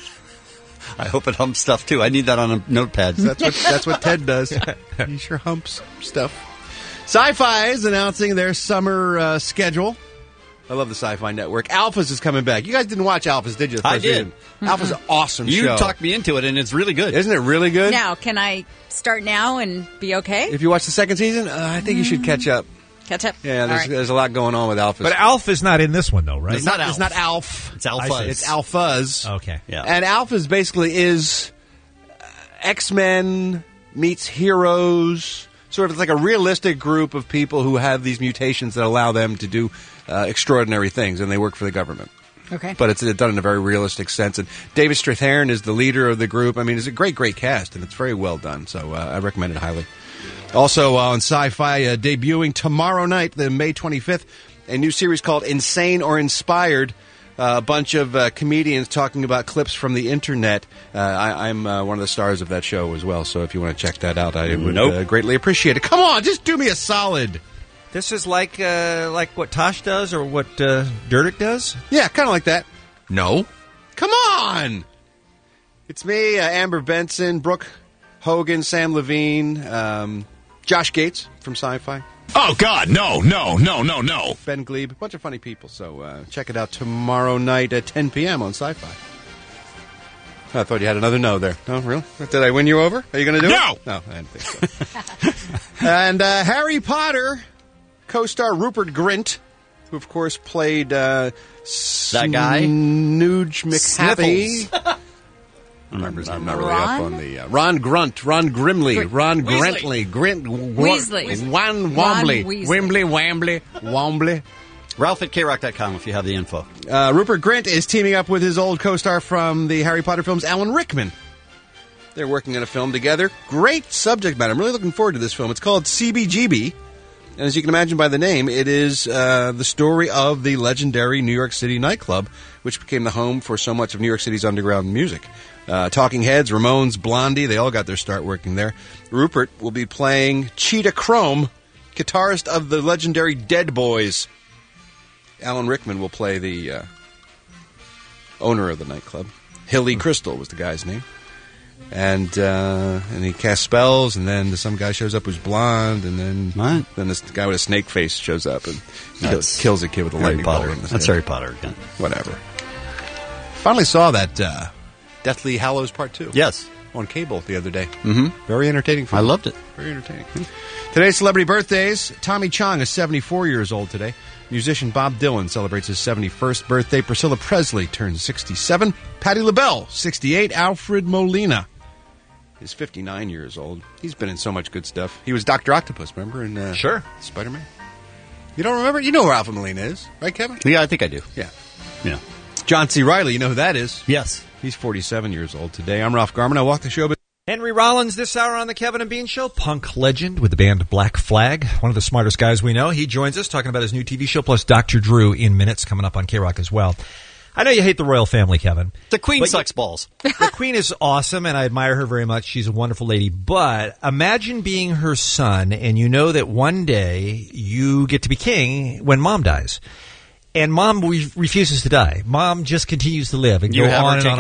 I hope it humps stuff too. I need that on a notepad. That's what that's what Ted does. He sure humps stuff. Sci-Fi is announcing their summer uh, schedule. I love the Sci-Fi Network. Alphas is coming back. You guys didn't watch Alphas, did you? the I first did. season? Alphas is an awesome You show. talked me into it, and it's really good. Isn't it really good? Now, can I start now and be okay? If you watch the second season, uh, I think you should catch up. Catch up? Yeah, All there's, right. there's a lot going on with Alphas. But Alf is not in this one, though, right? It's not, it's not Alf. It's Alphas. It's Alphas. Okay. Yeah. And Alphas basically is uh, X-Men meets Heroes. Sort of like a realistic group of people who have these mutations that allow them to do uh, extraordinary things, and they work for the government. Okay. But it's done in a very realistic sense. And David Strathairn is the leader of the group. I mean, it's a great, great cast, and it's very well done. So uh, I recommend it highly. Also uh, on Sci-Fi, uh, debuting tomorrow night, the May twenty-fifth, a new series called Insane or Inspired. Uh, a bunch of uh, comedians talking about clips from the internet. Uh, I, I'm uh, one of the stars of that show as well, so if you want to check that out, I would Nope. uh, greatly appreciate it. Come on, just do me a solid. This is like uh, like what Tosh does or what uh, Durdick does? Yeah, kind of like that. No. Come on! It's me, uh, Amber Benson, Brooke Hogan, Sam Levine, um, Josh Gates from Sci-Fi. Oh, God, no, no, no, no, no. Ben Glebe, a bunch of funny people. So uh, check it out tomorrow night at ten p.m. on Sci-Fi. I thought you had another no there. No, really? Did I win you over? Are you going to do No! it? No, I didn't think so. And uh, Harry Potter co-star Rupert Grint, who, of course, played uh, That guy? Snooge McHappy. Sniffles. I remember his name. I'm not really Ron? up on the... Uh, Ron Grunt. Ron Grimley. Gr- Ron Weasley. Grentley. Grint... Weasley. Wan Ron Wombley. Weasley. Wimbley, Wambley, Wombley. Ralph at K rock dot com if you have the info. Uh, Rupert Grint is teaming up with his old co-star from the Harry Potter films, Alan Rickman. They're working on a film together. Great subject matter. I'm really looking forward to this film. It's called C B G B. And as you can imagine by the name, it is uh, the story of the legendary New York City nightclub, which became the home for so much of New York City's underground music. Uh, Talking Heads, Ramones, Blondie, they all got their start working there. Rupert will be playing Cheetah Chrome, guitarist of the legendary Dead Boys. Alan Rickman will play the uh, owner of the nightclub. Hilly Crystal was the guy's name. And uh, and he casts spells, and then some guy shows up who's blonde, and then What? then this guy with a snake face shows up and That's kills, kills a kid with a Harry lightning bolt Potter. in his That's head. Harry Potter again. Whatever. Finally saw that uh, Deathly Hallows Part two. Yes. On cable the other day. Mm-hmm. Very entertaining film. I loved it. Very entertaining. Today's celebrity birthdays. Tommy Chong is seventy-four years old today. Musician Bob Dylan celebrates his seventy-first birthday. Priscilla Presley turns sixty-seven. Patti LaBelle, sixty-eight. Alfred Molina is fifty-nine years old. He's been in so much good stuff. He was Doctor Octopus, remember, in uh, Sure. Spider-Man? You don't remember? You know who Alfred Molina is, right, Kevin? Yeah, I think I do. Yeah. Yeah. John C. Reilly, you know who that is? Yes. He's forty-seven years old today. I'm Ralph Garman. I walk the show, but Henry Rollins this hour on the Kevin and Bean Show, punk legend with the band Black Flag, one of the smartest guys we know. He joins us talking about his new T V show, plus Doctor Drew in minutes, coming up on K-Rock as well. I know you hate the royal family, Kevin. The Queen But sucks balls. The Queen is awesome, and I admire her very much. She's a wonderful lady. But imagine being her son, and you know that one day you get to be king when Mom dies. And Mom re- refuses to die. Mom just continues to live and You go have her on and on taken and on. out.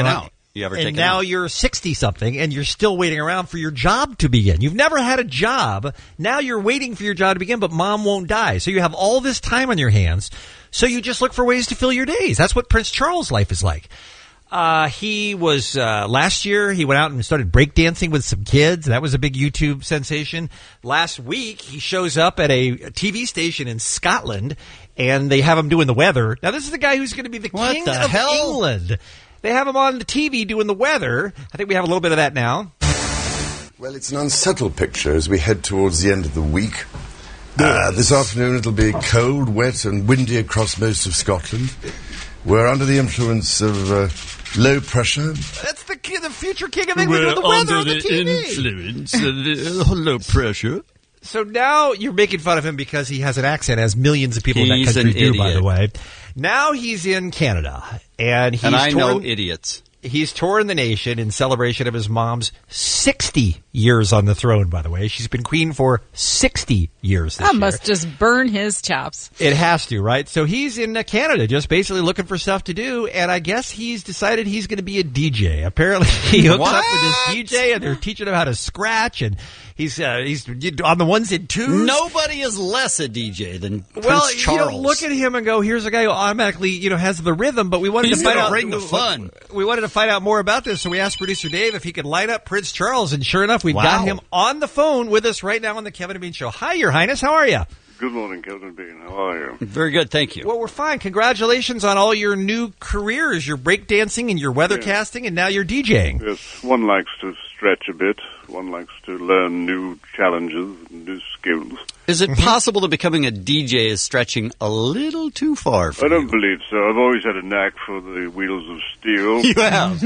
You ever and taken now off? you're sixty-something, and you're still waiting around for your job to begin. You've never had a job. Now you're waiting for your job to begin, but mom won't die. So you have all this time on your hands, so you just look for ways to fill your days. That's what Prince Charles' life is like. Uh, he was, uh, last year, he went out and started breakdancing with some kids. That was a big YouTube sensation. Last week, he shows up at a T V station in Scotland, and they have him doing the weather. Now, this is the guy who's going to be the What king the of hell? England. They have him on the T V doing the weather. I think we have a little bit of that now. Well, it's an unsettled picture as we head towards the end of the week. Uh, this afternoon it'll be cold, wet and windy across most of Scotland. We're under the influence of uh, low pressure. That's the king, the future king of England with the weather on the T V. influence of the low pressure. So now you're making fun of him because he has an accent, as millions of people in that He's country an do, by idiot. the way. Now he's in Canada, and he's And I know touring, idiots. he's touring the nation in celebration of his mom's sixty years on the throne, by the way. She's been queen for sixty years this That year. must just burn his chops. It has to, right? So he's in uh, Canada, just basically looking for stuff to do, and I guess he's decided he's going to be a D J. Apparently, he hooked up with this D J, and they're teaching him how to scratch, and he's uh, he's on the ones and twos. Nobody is less a D J than Well, Prince you Charles. don't look at him and go, "Here's a guy who automatically, you know, has the rhythm." But we wanted He's to find gonna out bring the fun. We wanted to find out more about this, so we asked producer Dave if he could line up Prince Charles, and sure enough, we've Wow. got him on the phone with us right now on the Kevin and Bean Show. Hi, Your Highness. How are you? Good morning, Kevin and Bean. How are you? Very good, thank you. Well, we're fine. Congratulations on all your new careers. You're breakdancing and you're weathercasting, and now you're DJing. Yes, one likes to stretch a bit. One likes to learn new challenges, new skills. Is it possible that becoming a D J is stretching a little too far for I don't you? believe so. I've always had a knack for the wheels of steel. You have.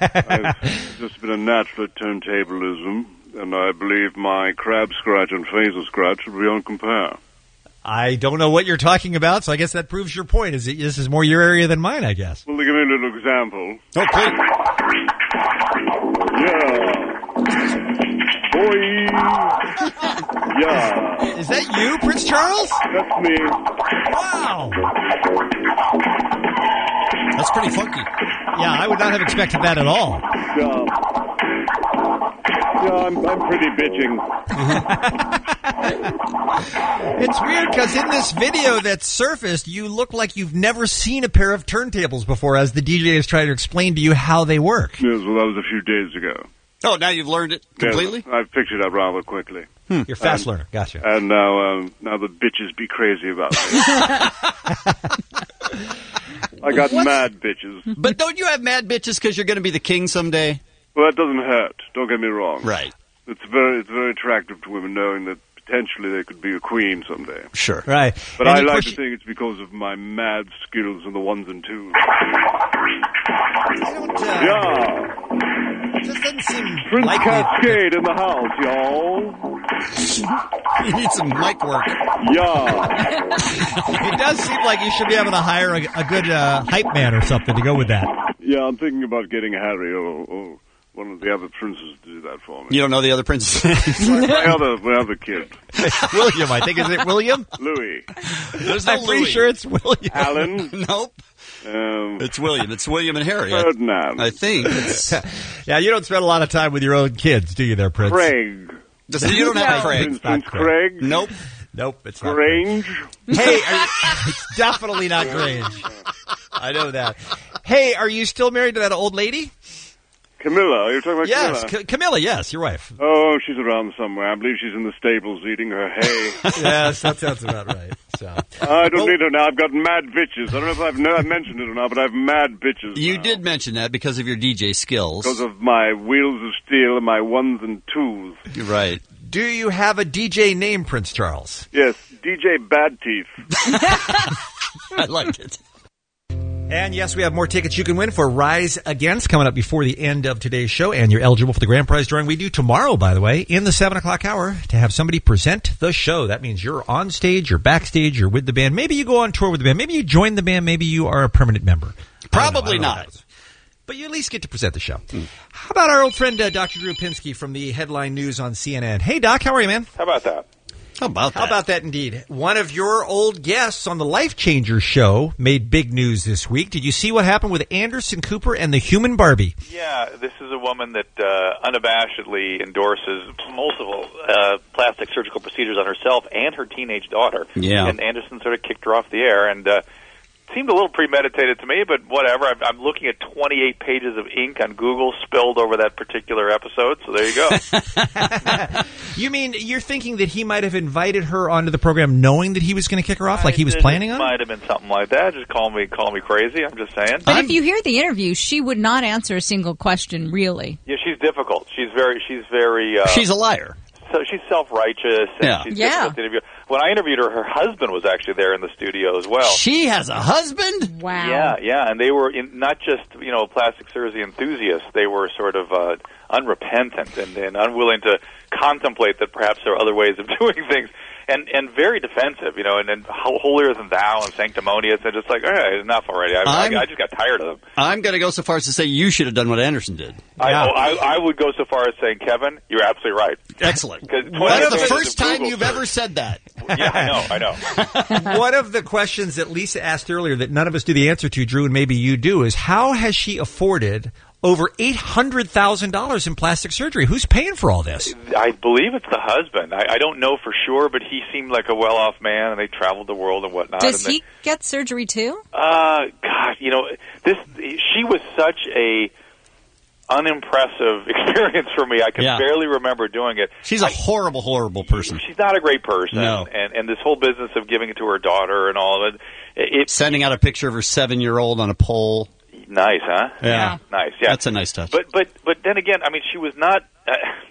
I've just been a natural at turntablism, and I believe my crab scratch and phaser scratch will be on compare. I don't know what you're talking about, so I guess that proves your point. Is it, this is more your area than mine, I guess. Well, to give me a little example. Okay. Yeah. Boy. Yeah. Is that you, Prince Charles? That's me. Wow. That's pretty funky. Yeah, I would not have expected that at all. Yeah. Yeah, I'm, I'm pretty bitching. It's weird because in this video that surfaced, you look like you've never seen a pair of turntables before as the D J is trying to explain to you how they work. Yes, well, that was a few days ago. Oh, now you've learned it completely? Yes, I've picked it up rather quickly. Hmm. You're a fast And- learner. Gotcha. And now, um, now the bitches be crazy about me. I got What's- mad bitches. But don't you have mad bitches because you're going to be the king someday? Well, that doesn't hurt. Don't get me wrong. Right. It's very, it's very attractive to women knowing that potentially they could be a queen someday. Sure. Right. But And I of like course to you- think it's because of my mad skills in the ones and twos. Yeah. This doesn't seem Prince likely. Cascade in the house, y'all. You need some mic work. Yeah. It does seem like you should be able to hire a, a good uh, hype man or something to go with that. Yeah, I'm thinking about getting Harry or, or one of the other princes to do that for me. You don't know the other princes? my, my other, my other kid. William, I think. Is it William? Louis. There's no I'm pretty Louis. sure it's William. Alan. Nope. Um, It's William. It's William and Harry. I, Ferdinand. I think. It's, Yeah, you don't spend a lot of time with your own kids, do you there, Prince? Craig. you don't have Craig. Prince, Prince Craig. Nope. Nope, it's not. Grange. Hey, are you, it's definitely not Grange. I know that. Hey, are you still married to that old lady? Camilla. You're talking about Yes, Camilla? Ca- Camilla, yes, your wife. Oh, she's around somewhere. I believe she's in the stables eating her hay. Yes, that sounds about right. So. I don't Well- need her now. I've got mad bitches. I don't know if I've, no, I've mentioned it or not, but I have mad bitches You now. did mention that because of your D J skills. Because of my wheels of steel and my ones and twos. You're right. Do you have a D J name, Prince Charles? Yes, D J Bad Teeth. I liked it. And yes, we have more tickets you can win for Rise Against coming up before the end of today's show. And you're eligible for the grand prize drawing we do tomorrow, by the way, in the seven o'clock hour to have somebody present the show. That means you're on stage, you're backstage, you're with the band. Maybe you go on tour with the band. Maybe you join the band. Maybe you are a permanent member. Probably I don't know. I don't know not. what that is. But you at least get to present the show. How about our old friend uh, Doctor Drew Pinsky from the Headline News on C N N? Hey, Doc, how are you, man? How about that? How about How about that indeed? One of your old guests on the Life Changer show made big news this week. Did you see what happened with Anderson Cooper and the human Barbie? Yeah, this is a woman that uh, unabashedly endorses multiple uh, plastic surgical procedures on herself and her teenage daughter. Yeah. And Anderson sort of kicked her off the air, and uh, seemed a little premeditated to me, but whatever. I'm, I'm looking at twenty-eight pages of ink on Google spilled over that particular episode, so there you go. You mean you're thinking that he might have invited her onto the program knowing that he was going to kick her off, like he was It planning on? Might have been something like that. Just call me, call me crazy. I'm just saying. But if you hear the interview, she would not answer a single question, really. Yeah, she's difficult. She's very, she's very. Uh, She's a liar. So she's self-righteous. And Yeah. She's Yeah. difficult to interview. When I interviewed her, her husband was actually there in the studio as well. She has a husband? Wow. Yeah, yeah, and they were in, not just you know plastic surgery enthusiasts. They were sort of uh, unrepentant and, and unwilling to contemplate that perhaps there are other ways of doing things, and and very defensive, you know, and, and holier than thou and sanctimonious. And just like, all right, enough already. I, I, I just got tired of them. I'm going to go so far as to say you should have done what Anderson did. I, I, I would go so far as saying, Kevin, you're absolutely right. Excellent. Because That's the first time you've ever said that. Yeah, I know, I know. One of the questions that Lisa asked earlier that none of us do the answer to, Drew, and maybe you do, is how has she afforded over eight hundred thousand dollars in plastic surgery? Who's paying for all this? I believe it's the husband. I, I don't know for sure, but he seemed like a well-off man, and they traveled the world and whatnot. Does and he get surgery too? They, uh, God, you know, this. She was such a unimpressive experience for me. I can Yeah. barely remember doing it. She's a horrible, horrible person. She's not a great person. No. And and this whole business of giving it to her daughter and all of it. it Sending out a picture of her seven-year-old on a pole. Nice, huh? Yeah. Nice, yeah. That's a nice touch. But but but then again, I mean, she was not. Uh,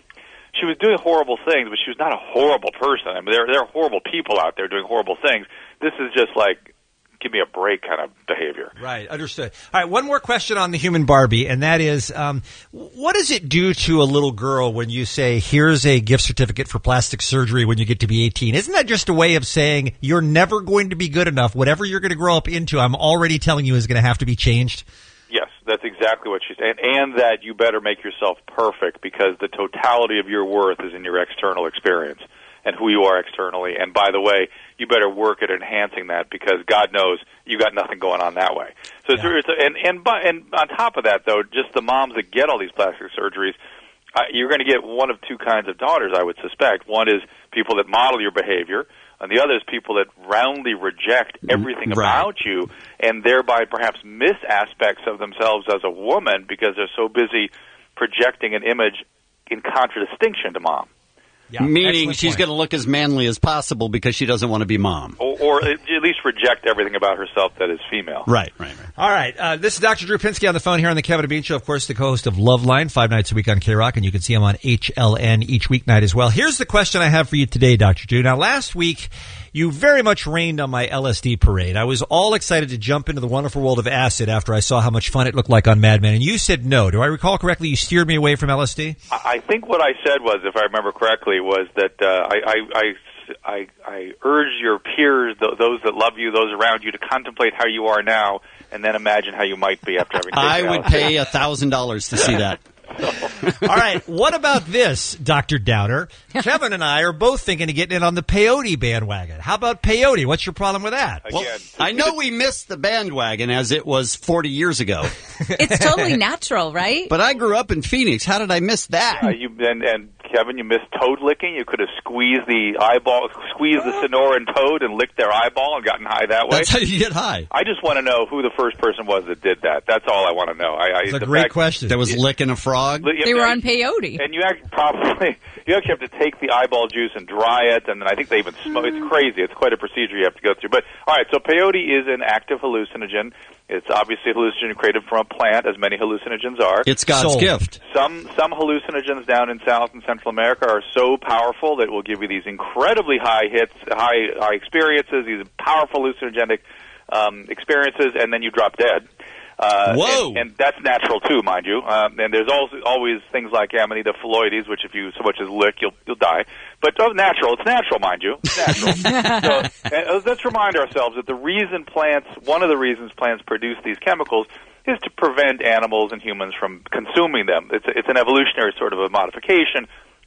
she was doing horrible things, but she was not a horrible person. I mean, there there are horrible people out there doing horrible things. This is just like, give me a break kind of behavior. Right, understood. All right, one more question on the human Barbie, and that is, um, what does it do to a little girl when you say, here's a gift certificate for plastic surgery when you get to be eighteen? Isn't that just a way of saying you're never going to be good enough? Whatever you're going to grow up into, I'm already telling you is going to have to be changed? Yes, that's exactly what she's saying, and that you better make yourself perfect because the totality of your worth is in your external experience and who you are externally. And by the way, you better work at enhancing that because God knows you got nothing going on that way. So it's, it's and and by, and on top of that, though, just the moms that get all these plastic surgeries, uh, you're going to get one of two kinds of daughters, I would suspect. One is people that model your behavior, and the other is people that roundly reject everything Right. about you and thereby perhaps miss aspects of themselves as a woman because they're so busy projecting an image in contradistinction to mom. Meaning she's going to look as manly as possible because she doesn't want to be mom. Or, or at least reject everything about herself that is female. Right, right, right. All right. Uh, this is Doctor Drew Pinsky on the phone here on the Kevin and Bean Show. Of course, the co-host of Loveline, five nights a week on K-Rock, and you can see him on H L N each weeknight as well. Here's the question I have for you today, Doctor Drew. Now, last week, you very much rained on my L S D parade. I was all excited to jump into the wonderful world of acid after I saw how much fun it looked like on Mad Men, and you said no. Do I recall correctly? You steered me away from L S D? I think what I said was, if I remember correctly, was that uh, I, I, I, I, I urge your peers, th- those that love you, those around you, to contemplate how you are now and then imagine how you might be after having taken I would L S D. pay a thousand dollars to see that. All right. What about this, Doctor Downer? Kevin and I are both thinking of getting in on the peyote bandwagon. How about peyote? What's your problem with that? Well, I know we missed the bandwagon as it was forty years ago. It's totally natural, right? But I grew up in Phoenix. How did I miss that? Uh, you and, and Kevin, you missed toad licking. You could have squeezed the eyeball, squeezed the Sonoran toad, and licked their eyeball and gotten high that way. That's how you get high. I just want to know who the first person was that did that. That's all I want to know. I, I, It's a the great fact- question. That was licking a frog. Li- They were on peyote. And you actually probably you actually have to take the eyeball juice and dry it, and then I think they even smoke. It's crazy. It's quite a procedure you have to go through. But all right, so peyote is an active hallucinogen. It's obviously a hallucinogen created from a plant, as many hallucinogens are. It's God's Sold. gift. Some some hallucinogens down in South and Central America are so powerful that it will give you these incredibly high hits, high high experiences, these powerful hallucinogenic um, experiences, and then you drop dead. Uh, Whoa! And, and that's natural too, mind you. Um, and there's also always things like Amanita phalloides, which if you so much as lick, you'll you'll die. But oh, natural, it's natural, mind you. It's natural. so and, uh, let's remind ourselves that the reason plants, one of the reasons plants produce these chemicals, is to prevent animals and humans from consuming them. It's a, it's an evolutionary sort of a modification,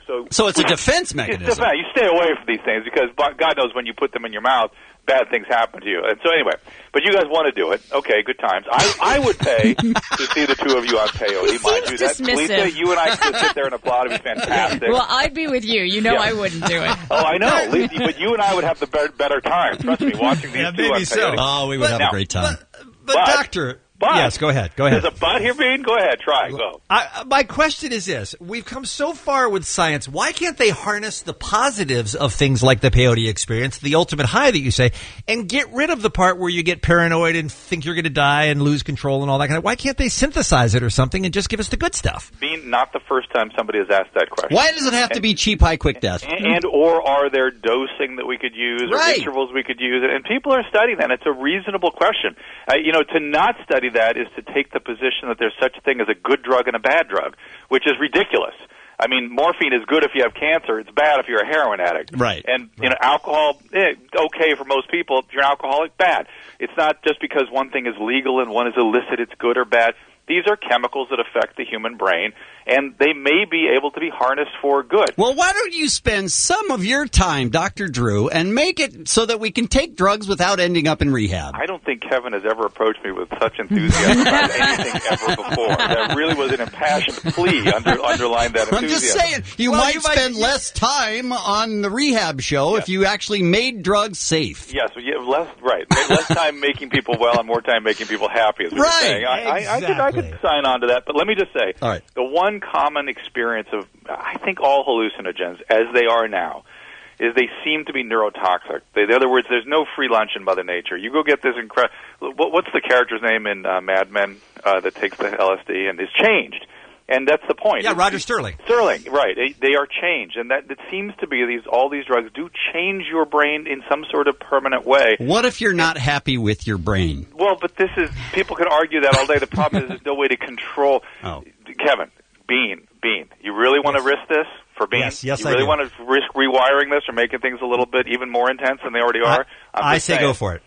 So, So it's a defense mechanism. It's defense. You stay away from these things because God knows when you put them in your mouth, bad things happen to you. And so anyway, but you guys want to do it. Okay, good times. I, I would pay to see the two of you on peyote. Mind you, that's dismissive. Lisa, you and I could sit there and applaud. It'd be fantastic. Well, I'd be with you. You know Yeah. I wouldn't do it. Oh, I know. Lisa, but you and I would have the better, better time. Trust me, watching these Yeah, two maybe on so. peyote. Oh, we would have Now, a great time. But, But- doctor, but- yes, go ahead. Go ahead. There's a butt here, Bean? Go ahead. Try. Go. I, my question is this. We've come so far with science. Why can't they harness the positives of things like the peyote experience, the ultimate high that you say, and get rid of the part where you get paranoid and think you're going to die and lose control and all that kind of... Why can't they synthesize it or something and just give us the good stuff? Bean, not the first time somebody has asked that question. Why does it have to be cheap, high, quick death? And, and or are there dosing that we could use or Right. intervals we could use? And people are studying that. And it's a reasonable question. Uh, you know, to not study that is to take the position that there's such a thing as a good drug and a bad drug, which is ridiculous. I mean, morphine is good if you have cancer. It's bad if you're a heroin addict. Right. And, you know, alcohol, eh, okay for most people. If you're an alcoholic, bad. It's not just because one thing is legal and one is illicit, it's good or bad. These are chemicals that affect the human brain, and they may be able to be harnessed for good. Well, why don't you spend some of your time, Doctor Drew, and make it so that we can take drugs without ending up in rehab? I don't think Kevin has ever approached me with such enthusiasm about anything ever before. That really was an impassioned plea under, underlying that enthusiasm. I'm just saying, you Well, might you might- spend less time on the rehab show if you actually made drugs safe. Yes, yeah, less right. Less time making people well and more time making people happy. Is what Right, you're saying. I, I, I, could, I could sign on to that. But let me just say, All right. the one common experience of, I think, all hallucinogens, as they are now, is they seem to be neurotoxic. They, in other words, there's no free lunch in Mother Nature. You go get this incredible... What, what's the character's name in uh, Mad Men uh, that takes the L S D and is changed? And that's the point. Yeah, It's- Roger Sterling. Sterling, right. They, they are changed. And that it seems to be these all these drugs do change your brain in some sort of permanent way. What if you're not happy with your brain? Well, but this is... People can argue that all day. The problem is there's no way to control... Oh. Kevin, Bean, Bean, you really want to risk this for Bean? Yes, yes, you I really do. want to risk rewiring this or making things a little bit even more intense than they already are? I'm I just say saying. go for it.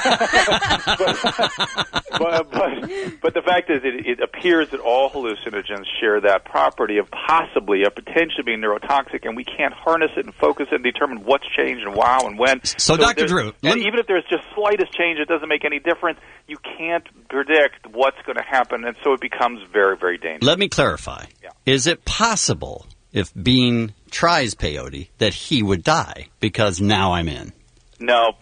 but, but, but the fact is, it, it appears that all hallucinogens share that property of possibly or potentially being neurotoxic, and we can't harness it and focus it and determine what's changed and wow and when. So, Doctor there's- Drew, and let me- even if there's just slightest change, it doesn't make any difference. You can't predict what's going to happen, and so it becomes very, very dangerous. Let me clarify. Is it possible, if Bean tries peyote, that he would die? Because now I'm in. No,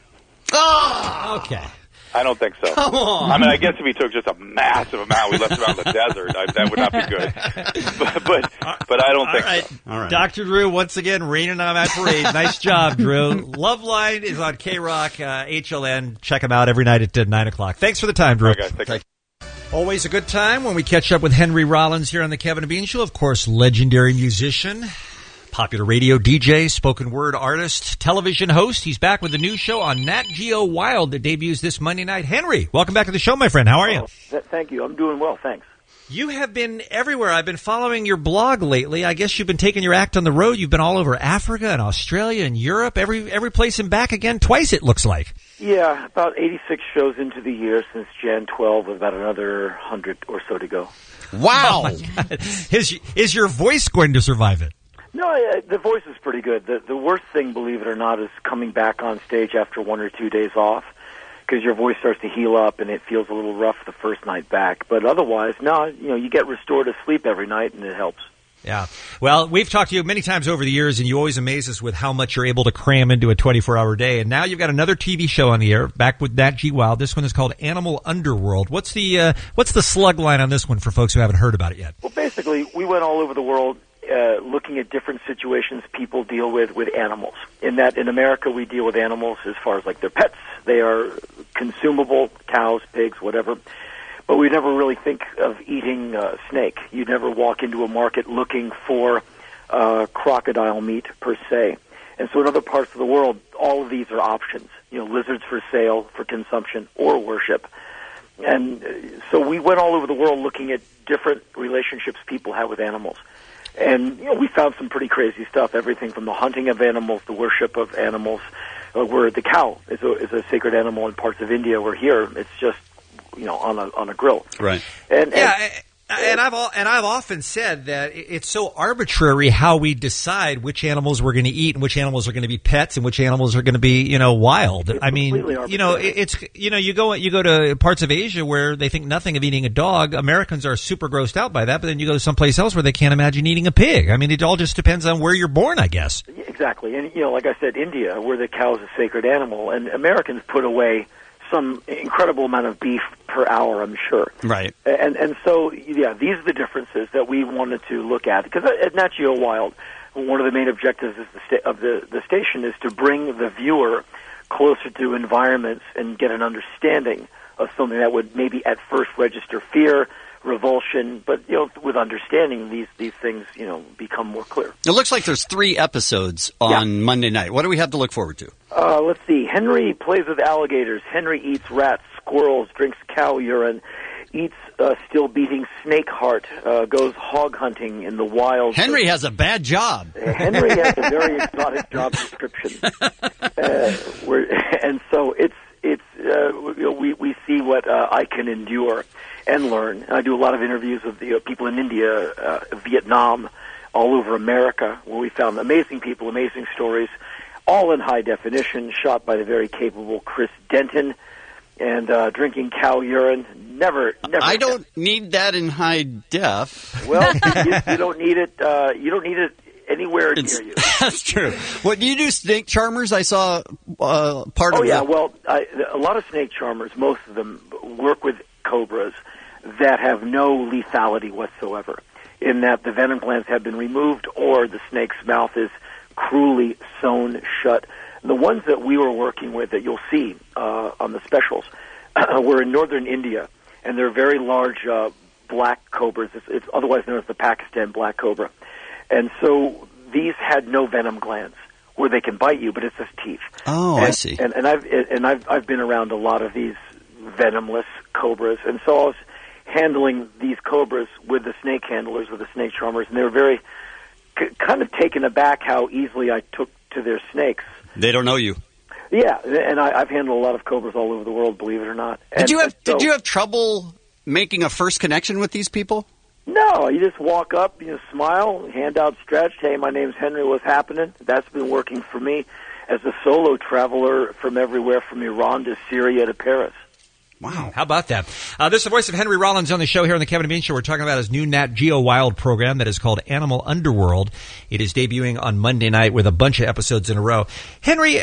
Oh! Okay. I don't think so. Come on. I mean, I guess if he took just a massive amount, we left him out in the desert, I, that would not be good. But, but, but I don't All think right. so. All right. Doctor Drew, once again, raining on my parade. Nice job, Drew. Loveline is on K-Rock, uh, H L N. Check them out every night at uh, nine o'clock. Thanks for the time, Drew. All right, guys, take care. Always a good time when we catch up with Henry Rollins here on the Kevin and Bean Show. Of course, legendary musician, popular radio D J, spoken word artist, television host. He's back with a new show on Nat Geo Wild that debuts this Monday night. Henry, welcome back to the show, my friend. How are you? Th- Thank you. I'm doing well, thanks. You have been everywhere. I've been following your blog lately. I guess you've been taking your act on the road. You've been all over Africa and Australia and Europe, every every place and back again twice, it looks like. Yeah, about eighty-six shows into the year since January twelfth, with about another one hundred or so to go. Wow. Oh my God. Is, is your voice going to survive it? No, uh, the voice is pretty good. The, the worst thing, believe it or not, is coming back on stage after one or two days off, because your voice starts to heal up and it feels a little rough the first night back. But otherwise, no, you know, you get restorative sleep every night and it helps. Yeah. Well, we've talked to you many times over the years, and you always amaze us with how much you're able to cram into a twenty-four hour day. And now you've got another T V show on the air, back with Nat G Wild. This one is called Animal Underworld. What's the uh, what's the slug line on this one for folks who haven't heard about it yet? Well, basically, we went all over the world uh, looking at different situations people deal with with animals. In that, in America, we deal with animals as far as like their pets. They are consumable, cows, pigs, whatever. But we never really think of eating uh, snake. You never walk into a market looking for uh, crocodile meat per se. And so in other parts of the world, all of these are options. You know, lizards for sale, for consumption, or worship. And uh, so we went all over the world looking at different relationships people have with animals. And, you know, we found some pretty crazy stuff, everything from the hunting of animals, the worship of animals, uh, where the cow is a, is a sacred animal in parts of India, where here it's just, you know, on a on a grill. Right. And, Yeah, and And I've al- and I've often said that it- it's so arbitrary how we decide which animals we're going to eat and which animals are going to be pets and which animals are going to be, you know, wild. I mean, you know, it- it's you know, you go you go to parts of Asia where they think nothing of eating a dog. Americans are super grossed out by that, but then you go to someplace else where they can't imagine eating a pig. I mean, it all just depends on where you're born, I guess. Exactly. And, you know, like I said, India, where the cow is a sacred animal, and Americans put away some incredible amount of beef per hour, I'm sure. Right. And and so, yeah, these are the differences that we wanted to look at. Because at Nat Geo Wild, one of the main objectives is the sta- of the, the station is to bring the viewer closer to environments and get an understanding of something that would maybe at first register fear, revulsion, but, you know, with understanding, these, these things, you know, become more clear. It looks like there's three episodes on Monday night. What do we have to look forward to? Uh, let's see. Henry plays with alligators. Henry eats rats, squirrels, drinks cow urine, eats uh, still beating snake heart, uh, goes hog hunting in the wild. Henry has a bad job. Henry has a very exotic job description. Uh, we're, and so it's, it's uh, you know, we, we see what uh, I can endure and learn. I do a lot of interviews with you know, people in India, uh, Vietnam, all over America, where we found amazing people, amazing stories, all in high definition, shot by the very capable Chris Denton, and uh, drinking cow urine. Never, never. I don't need that in high def. Well, you, you don't need it. Uh, you don't need it anywhere It's- near you. That's true. What do you do? Snake charmers? I saw uh, part oh of. yeah, the- well, I, a lot of snake charmers, most of them work with cobras that have no lethality whatsoever, in that the venom glands have been removed or the snake's mouth is cruelly sewn shut. The ones that we were working with that you'll see uh, on the specials were in northern India, and they're very large uh, black cobras. It's, it's otherwise known as the Pakistan black cobra. And so these had no venom glands where they can bite you, but it's just teeth. Oh, and, I see. And, and I've and I've I've been around a lot of these venomless cobras, and so I was handling these cobras with the snake handlers, with the snake charmers, and they were very c- kind of taken aback how easily I took to their snakes. They don't know you. Yeah, and I, I've handled a lot of cobras all over the world, believe it or not. Did And you have so- Did you have trouble making a first connection with these people? No, you just walk up, you know, smile, hand outstretched. Hey, my name's Henry. What's happening? That's been working for me as a solo traveler from everywhere from Iran to Syria to Paris. Wow. How about that? Uh, this is the voice of Henry Rollins on the show here on the Kevin and Bean Show. We're talking about his new Nat Geo Wild program that is called Animal Underworld. It is debuting on Monday night with a bunch of episodes in a row. Henry, uh,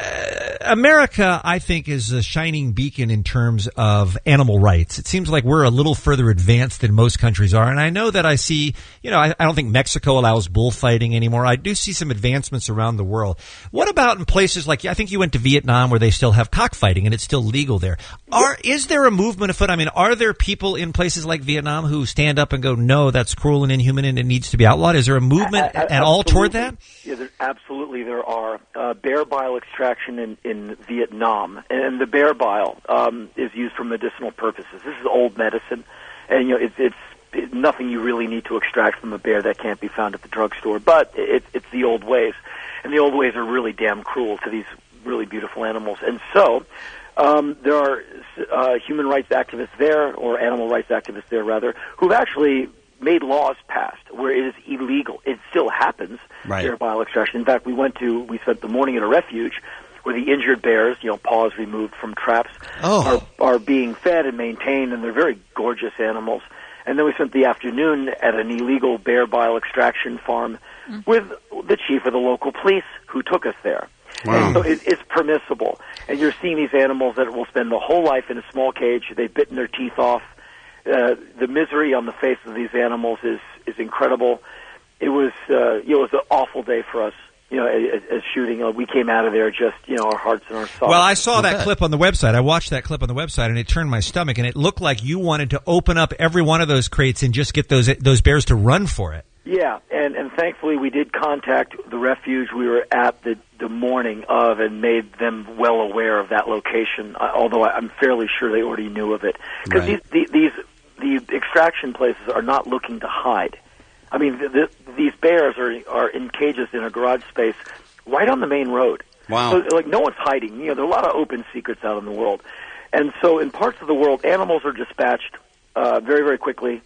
America, I think, is a shining beacon in terms of animal rights. It seems like we're a little further advanced than most countries are. And I know that I see, you know, I, I don't think Mexico allows bullfighting anymore. I do see some advancements around the world. What about in places like, I think you went to Vietnam where they still have cockfighting and it's still legal there. Are Is there a movement afoot? I mean, are there people in places like Vietnam who stand up and go, no, that's cruel and inhuman and it needs to be outlawed? Is there a movement A- a- at all toward that? Yeah, there, absolutely there are. Uh, bear bile extraction in, in Vietnam, and the bear bile um, is used for medicinal purposes. This is old medicine, and you know it's, it's it's nothing you really need to extract from a bear that can't be found at the drugstore. But it, it's the old ways, and the old ways are really damn cruel to these really beautiful animals. And so um, there are uh, human rights activists there, or animal rights activists there rather, who've actually made laws passed where it is illegal. It still happens, Right. bear bile extraction. In fact, we went to, we spent the morning at a refuge where the injured bears, you know, paws removed from traps, Oh. are, are being fed and maintained, and they're very gorgeous animals. And then we spent the afternoon at an illegal bear bile extraction farm with the chief of the local police who took us there. Wow. And so it, it's permissible. And you're seeing these animals that will spend the whole life in a small cage. They've bitten their teeth off. Uh, the misery on the face of these animals is, is incredible. It was, uh, you know, it was an awful day for us, you know, as, as shooting. Uh, we came out of there just, you know, our hearts and our souls. Well, I saw that clip on the website. I watched that clip on the website, and it turned my stomach. And it looked like you wanted to open up every one of those crates and just get those those bears to run for it. Yeah, and, and thankfully we did contact the refuge we were at the, the morning of and made them well aware of that location, uh, although I, I'm fairly sure they already knew of it. Because Right. these, these, these the extraction places are not looking to hide. I mean, the, the, these bears are, are in cages in a garage space right on the main road. Wow. So, like, no one's hiding. You know, there are a lot of open secrets out in the world. And so in parts of the world, animals are dispatched uh, very, very quickly,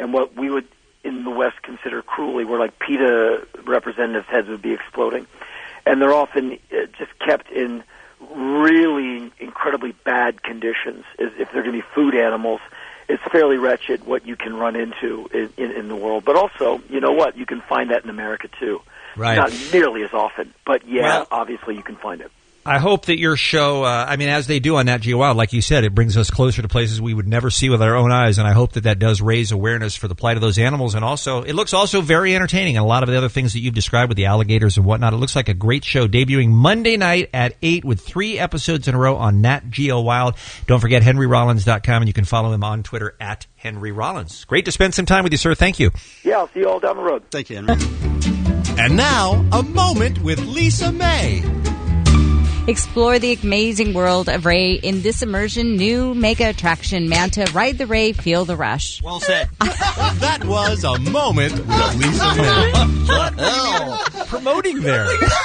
and what we would in the West consider cruelly, where like PETA representatives' heads would be exploding. And they're often uh, just kept in really incredibly bad conditions. As if they're going to be food animals, it's fairly wretched what you can run into in, in, in the world. But also, you know what? You can find that in America, too. Right. Not nearly as often, but yeah, Well- obviously you can find it. I hope that your show, uh, I mean, as they do on Nat Geo Wild, like you said, it brings us closer to places we would never see with our own eyes, and I hope that that does raise awareness for the plight of those animals, and also, it looks also very entertaining, and a lot of the other things that you've described with the alligators and whatnot. It looks like a great show, debuting Monday night at eight with three episodes in a row on Nat Geo Wild. Don't forget henry rollins dot com, and you can follow him on Twitter at Henry Rollins. Great to spend some time with you, sir. Thank you. Yeah, I'll see you all down the road. Thank you, Henry. And now, a moment with Lisa May. Explore the amazing world of Ray in this immersion new mega attraction, Manta. Ride the Ray, feel the rush. Well said. That was a moment with Lisa May. What the hell? Promoting there.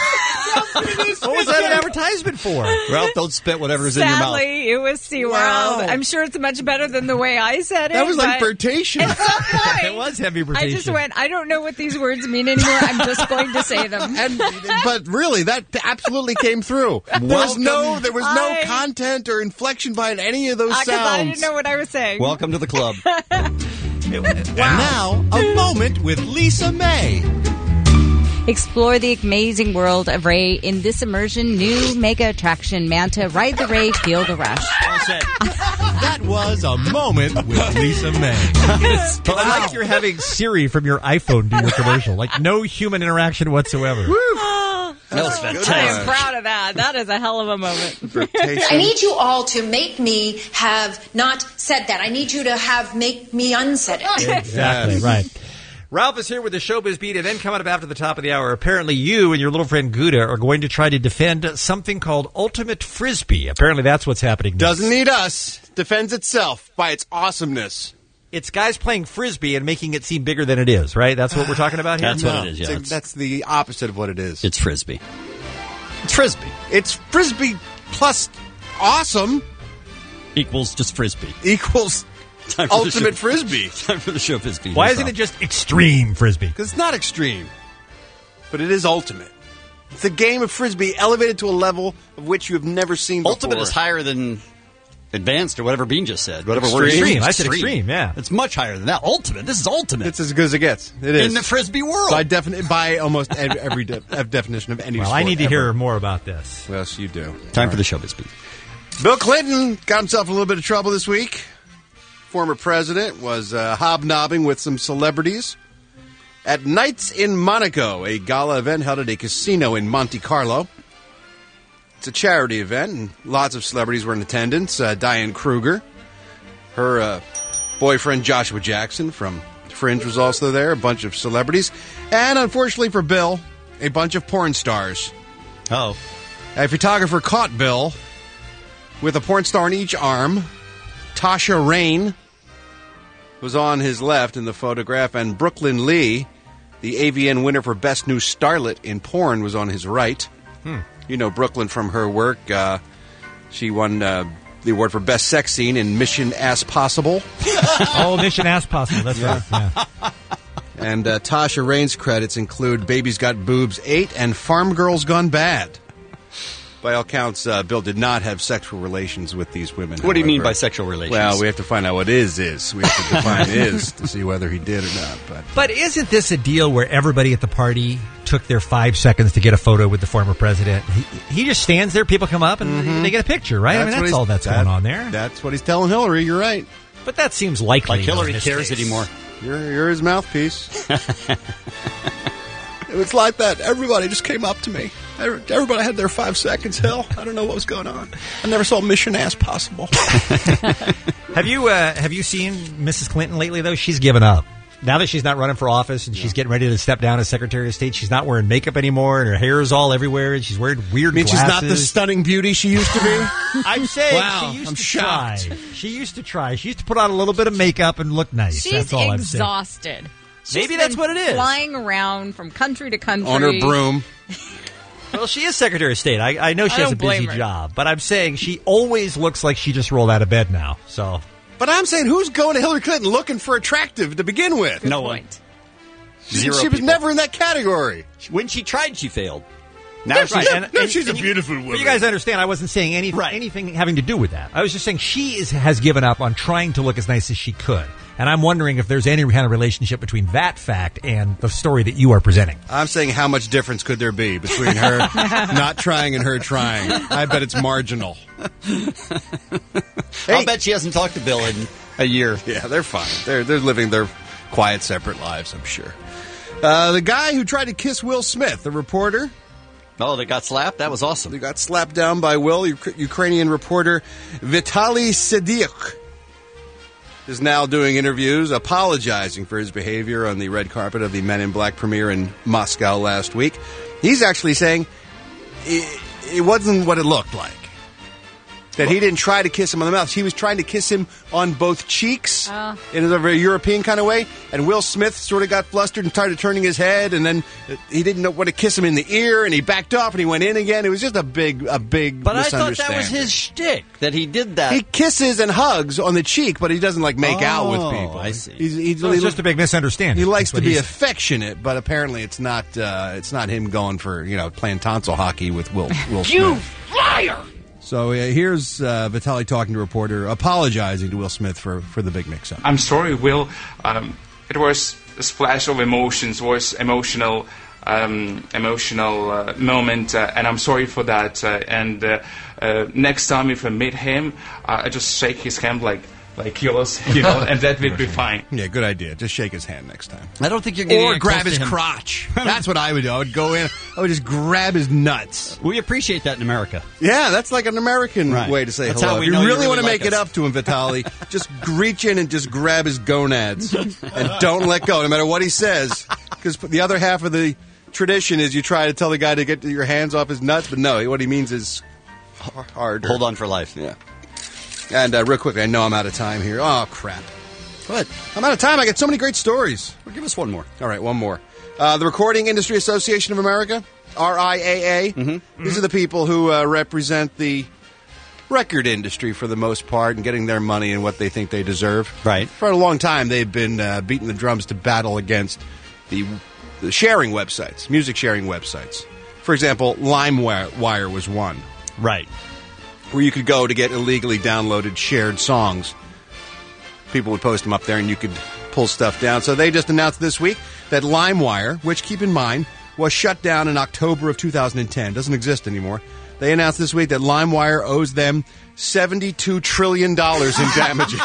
What was that an advertisement for? Ralph, don't spit whatever's in your mouth. Sadly, it was SeaWorld. Wow. I'm sure it's much better than the way I said it. That was like but flirtation. At some point, It was heavy I rotation. just went, I don't know what these words mean anymore. I'm just going to say them. And, but really, that absolutely came through. There was no, there was no I- content or inflection behind any of those Because sounds. I didn't know what I was saying. Welcome to the club. And now, a moment with Lisa May. Explore the amazing world of Ray in this immersion new mega attraction, Manta. Ride the Ray, feel the rush. Well said. That was a moment with Lisa May. I like you're having Siri from your iPhone do your commercial. Like, no human interaction whatsoever. Oh, That was I am fantastic. proud of that. That is a hell of a moment. I need you all to make me have not said that. I need you to have make me unsaid it. Exactly, right. Ralph is here with the Showbiz Beat, and then coming up after the top of the hour, apparently you and your little friend Gouda are going to try to defend something called Ultimate Frisbee. Apparently that's what's happening next. Doesn't need us. Defends itself by its awesomeness. It's guys playing Frisbee and making it seem bigger than it is, right? That's what we're talking about here? That's what it is, yeah. It's a- It's- that's the opposite of what it is. It's Frisbee. It's Frisbee. It's Frisbee plus awesome Equals just Frisbee. equals Time for the ultimate show- Frisbee. Time for the show Frisbee. Why isn't it just extreme Frisbee? Because it's not extreme, but it is ultimate. It's a game of Frisbee elevated to a level of which you have never seen before. Ultimate is higher than advanced or whatever Bean just said. Whatever word Extreme. he used. I said extreme, yeah. It's much higher than that. Ultimate. This is ultimate. It's as good as it gets. It is. in the Frisbee world. by, defini- by almost ev- every de- ev- definition of any Well, sport I need to ever. hear more about this. Yes, you do. Time for the Showbiz Beat. Bill Clinton got himself in a little bit of trouble this week. Former president was uh, hobnobbing with some celebrities at Nights in Monaco, a gala event held at a casino in Monte Carlo. It's a charity event, and lots of celebrities were in attendance. Uh, Diane Kruger, her uh, boyfriend Joshua Jackson from Fringe was also there, a bunch of celebrities. And unfortunately for Bill, a bunch of porn stars. Oh. A photographer caught Bill with a porn star in each arm. Tasha Rain was on his left in the photograph, and Brooklyn Lee, the A V N winner for Best New Starlet in Porn, was on his right. Hmm. You know Brooklyn from her work. Uh, she won uh, the award for Best Sex Scene in Mission Ass Possible. Oh, Mission Ass Possible. That's Yeah. right. Yeah. And uh, Tasha Rain's credits include Baby's Got Boobs eight and Farm Girls Gone Bad. By all counts, uh, Bill did not have sexual relations with these women. What do you mean however. by sexual relations? Well, we have to find out what is is. We have to define is to see whether he did or not. But But isn't this a deal where everybody at the party took their five seconds to get a photo with the former president? He, he just stands there, people come up, and Mhm. they get a picture, right? I mean, what that's he's- all that's that- going on there. That's what he's telling Hillary. You're right. But that seems likely. Like Hillary in this cares case. anymore. You're you're his mouthpiece. It was like that. Everybody just came up to me. Everybody had their five seconds. Hell, I don't know what was going on. I never saw Mission Ass Possible. Have you uh, have you seen Missus Clinton lately, though? She's given up. Now that she's not running for office and she's getting ready to step down as Secretary of State, she's not wearing makeup anymore, and her hair is all everywhere, and she's wearing weird I mean, she's glasses. not the stunning beauty she used to be. I'm saying Wow, she used I'm to shocked. try. She used to try. She used to put on a little bit of makeup and look nice. She's That's all I'm saying. exhausted. She's Maybe that's been what it is. Flying around from country to country On her broom. Well, she is Secretary of State. I, I know she I has a don't blame busy her. job, but I'm saying she always looks like she just rolled out of bed now. So But I'm saying, who's going to Hillary Clinton looking for attractive to begin with? No one. She, Zero she was people. never in that category. When she tried, she failed. Now she's- right. and, no, and- she's and a you- beautiful woman. But you guys understand, I wasn't saying any, anything having to do with that. I was just saying she is has given up on trying to look as nice as she could. And I'm wondering if there's any kind of relationship between that fact and the story that you are presenting. I'm saying, how much difference could there be between her not trying and her trying? I bet it's marginal. I'll bet she hasn't talked to Bill in a year. Yeah, they're fine. They're they're living their quiet, separate lives, I'm sure. Uh, the guy who tried to kiss Will Smith, the reporter. Oh, they got slapped? That was awesome. They got slapped down by Will. Uk- Ukrainian reporter Vitaly Sidiq is now doing interviews, apologizing for his behavior on the red carpet of the Men in Black premiere in Moscow last week. He's actually saying it, it wasn't what it looked like. That he didn't try to kiss him on the mouth. He was trying to kiss him on both cheeks Oh. in a very European kind of way. And Will Smith sort of got flustered and started turning his head. And then he didn't know what to kiss him in the ear. And he backed off and he went in again. It was just a big, a big But I thought misunderstanding. that was his shtick, that he did that. He kisses and hugs on the cheek, but he doesn't like make out with Oh, people. I see. He's, he's, So it's just a big misunderstanding. He likes That's to what be he's- affectionate, but apparently it's not. Uh, it's not him going for you know playing tonsil hockey with Will Will Smith. You liar! So uh, here's uh, Vitaly talking to a reporter, apologizing to Will Smith for, for the big mix-up. I'm sorry, Will. Um, it was a splash of emotions, was emotional, um, emotional uh, moment, uh, and I'm sorry for that. Uh, and uh, uh, next time, if I meet him, uh, I just shake his hand like like yours, you know, and that will be fine. Yeah, good idea. Just shake his hand next time. I don't think you're getting Or it grab close his to him. crotch. That's what I would do. I would go in. I would just grab his nuts. We appreciate that in America. Yeah, that's like an American Right. way to say That's hello. how we if you know you really, really want to like make it us. up to him, Vitaly, just reach in and just grab his gonads and don't let go, no matter what he says. Because the other half of the tradition is you try to tell the guy to get your hands off his nuts, but no, what he means is hard. Hold on for life. Yeah. And uh, real quickly, I know I'm out of time here. Oh, crap. What? I'm out of time. I got so many great stories. Well, give us one more. All right, one more. Uh, the Recording Industry Association of America, R I A A. Mm-hmm. These are the people who uh, represent the record industry for the most part and getting their money and what they think they deserve. Right. For a long time, they've been uh, beating the drums to battle against the, the sharing websites, music sharing websites. For example, LimeWire was one. Right. Where you could go to get illegally downloaded shared songs. People would post them up there and you could pull stuff down. So they just announced this week that LimeWire, which, keep in mind, was shut down in October of two thousand ten, doesn't exist anymore. They announced this week that LimeWire owes them seventy-two trillion dollars in damages.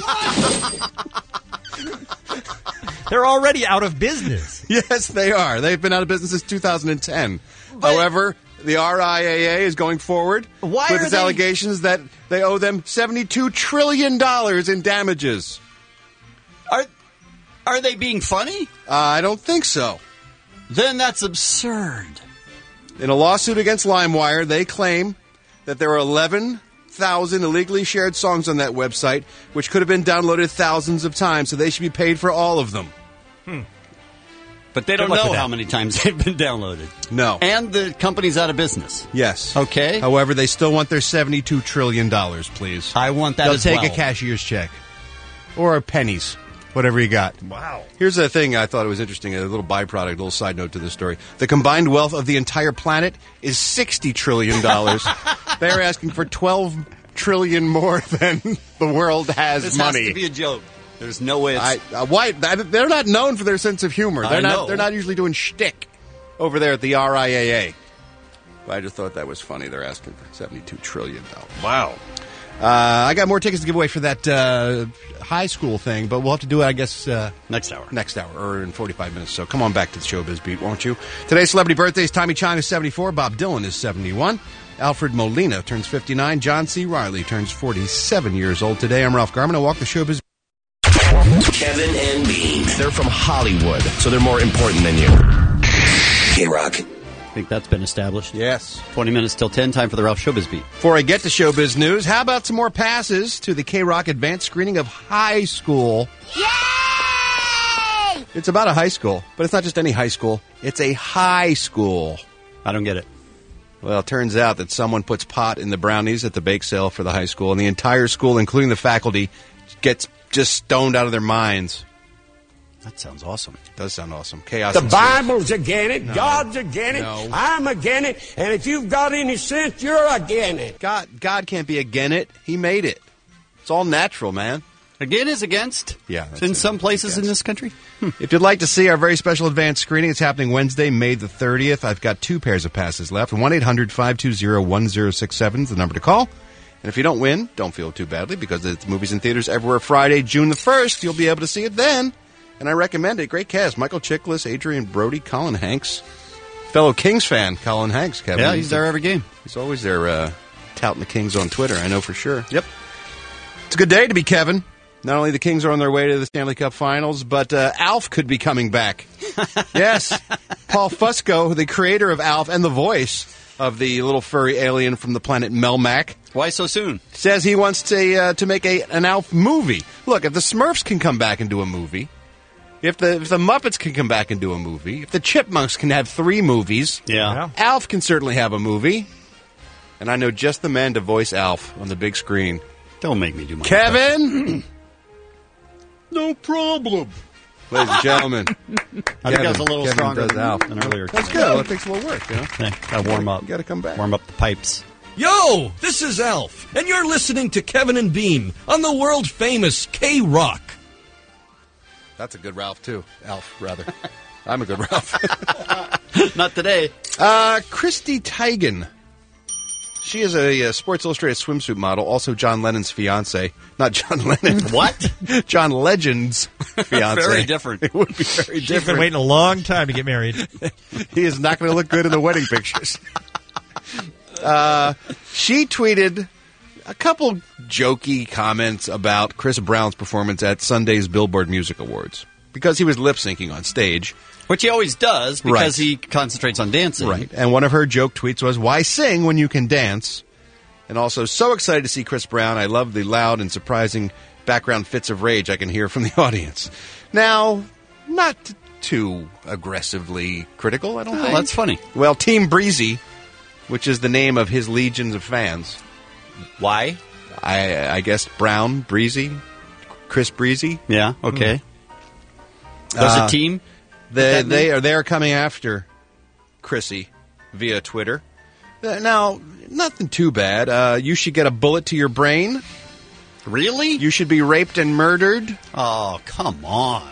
They're already out of business. Yes, they are. They've been out of business since two thousand ten. However, the R I A A is going forward Why with are its they- allegations that they owe them seventy-two trillion dollars in damages. Are are they being funny? Uh, I don't think so. Then that's absurd. In a lawsuit against LimeWire, they claim that there are eleven thousand illegally shared songs on that website, which could have been downloaded thousands of times, so they should be paid for all of them. Hmm. But they don't luck know with how that. many times they've been downloaded. No. And the company's out of business. Yes. Okay. However, they still want their seventy-two trillion dollars, please. I want that They'll as take well. a cashier's check. Or pennies. Whatever you got. Wow. Here's a thing I thought it was interesting, a little byproduct, a little side note to this story. The combined wealth of the entire planet is sixty trillion dollars. They're asking for twelve trillion more than the world has This money. has to be a joke. There's no way it's... I, uh, why? They're not known for their sense of humor. They're I not. know. They're not usually doing shtick over there at the R I A A. But I just thought that was funny. They're asking for seventy-two trillion dollars. Wow. Uh, I got more tickets to give away for that uh, high school thing, but we'll have to do it, I guess, uh, next hour. Next hour, or in forty-five minutes. So come on back to the Showbiz Beat, won't you? Today's celebrity birthdays: Tommy Chong is seventy-four, Bob Dylan is seventy-one, Alfred Molina turns fifty-nine, John C. Reilly turns forty-seven years old today. I'm Ralph Garman. I walk the Showbiz. Kevin and Bean. They're from Hollywood, so they're more important than you. K-Rock. I think that's been established. Yes. twenty minutes till ten, time for the Ralph Showbiz Beat. Before I get to Showbiz News, how about some more passes to the K-Rock advanced screening of High School? Yay! It's about a high school, but it's not just any high school. It's a high school. I don't get it. Well, it turns out that someone puts pot in the brownies at the bake sale for the high school, and the entire school, including the faculty, gets just stoned out of their minds. That sounds awesome. It does sound awesome. Chaos. The ensues. Bible's again it. No. God's again it. No. I'm again it. And if you've got any sense, you're again it. God, God can't be again it. He made it. It's all natural, man. Again is against? Yeah. That's in it. some places in this country? Hmm. If you'd like to see our very special advanced screening, it's happening Wednesday, May the thirtieth. I've got two pairs of passes left. one eight hundred five two zero one zero six seven is the number to call. And if you don't win, don't feel too badly because it's movies in theaters everywhere Friday, June the first. You'll be able to see it then. And I recommend it. Great cast. Michael Chiklis, Adrian Brody, Colin Hanks. Fellow Kings fan, Colin Hanks, Kevin. Yeah, he's there every game. He's always there uh, touting the Kings on Twitter, I know for sure. Yep. It's a good day to be Kevin. Not only the Kings are on their way to the Stanley Cup Finals, but uh, Alf could be coming back. Yes. Paul Fusco, the creator of Alf and the voice of the little furry alien from the planet Melmac. Why so soon? Says he wants to uh, to make a an Alf movie. Look, if the Smurfs can come back and do a movie, if the if the Muppets can come back and do a movie, if the Chipmunks can have three movies, yeah. Alf can certainly have a movie. And I know just the man to voice Alf on the big screen. Don't make me do my Kevin! No problem. Ladies and gentlemen. I think I was a little Kevin stronger does Alf. than earlier. That's good. Well, it takes a little work, you know? Yeah, gotta warm up. You gotta come back. Warm up the pipes. Yo, this is Alf, and you're listening to Kevin and Bean on the world-famous K-Rock. That's a good Ralph, too. Alf, rather. I'm a good Ralph. Not today. Uh, Christy Teigen. She is a, a Sports Illustrated swimsuit model, also John Lennon's fiance. Not John Lennon. What? John Legend's fiance. Very different. It would be very She's different. been waiting a long time to get married. He is not going to look good in the wedding pictures. Uh, she tweeted a couple jokey comments about Chris Brown's performance at Sunday's Billboard Music Awards because he was lip syncing on stage. Which he always does because Right. he concentrates on dancing. Right. And one of her joke tweets was, "Why sing when you can dance?" And also, so excited to see Chris Brown. I love the loud and surprising background fits of rage I can hear from the audience. Now, not too aggressively critical, I don't Oh, think. that's funny. Well, Team Breezy, which is the name of his legions of fans. Why? I I guess Brown, Breezy, Chris Breezy. Yeah, okay. Hmm. There's Uh, a team? They That they name? are they are coming after Chrissy via Twitter. Uh, Now, nothing too bad. Uh, you should get a bullet to your brain. Really? You should be raped and murdered. Oh, come on.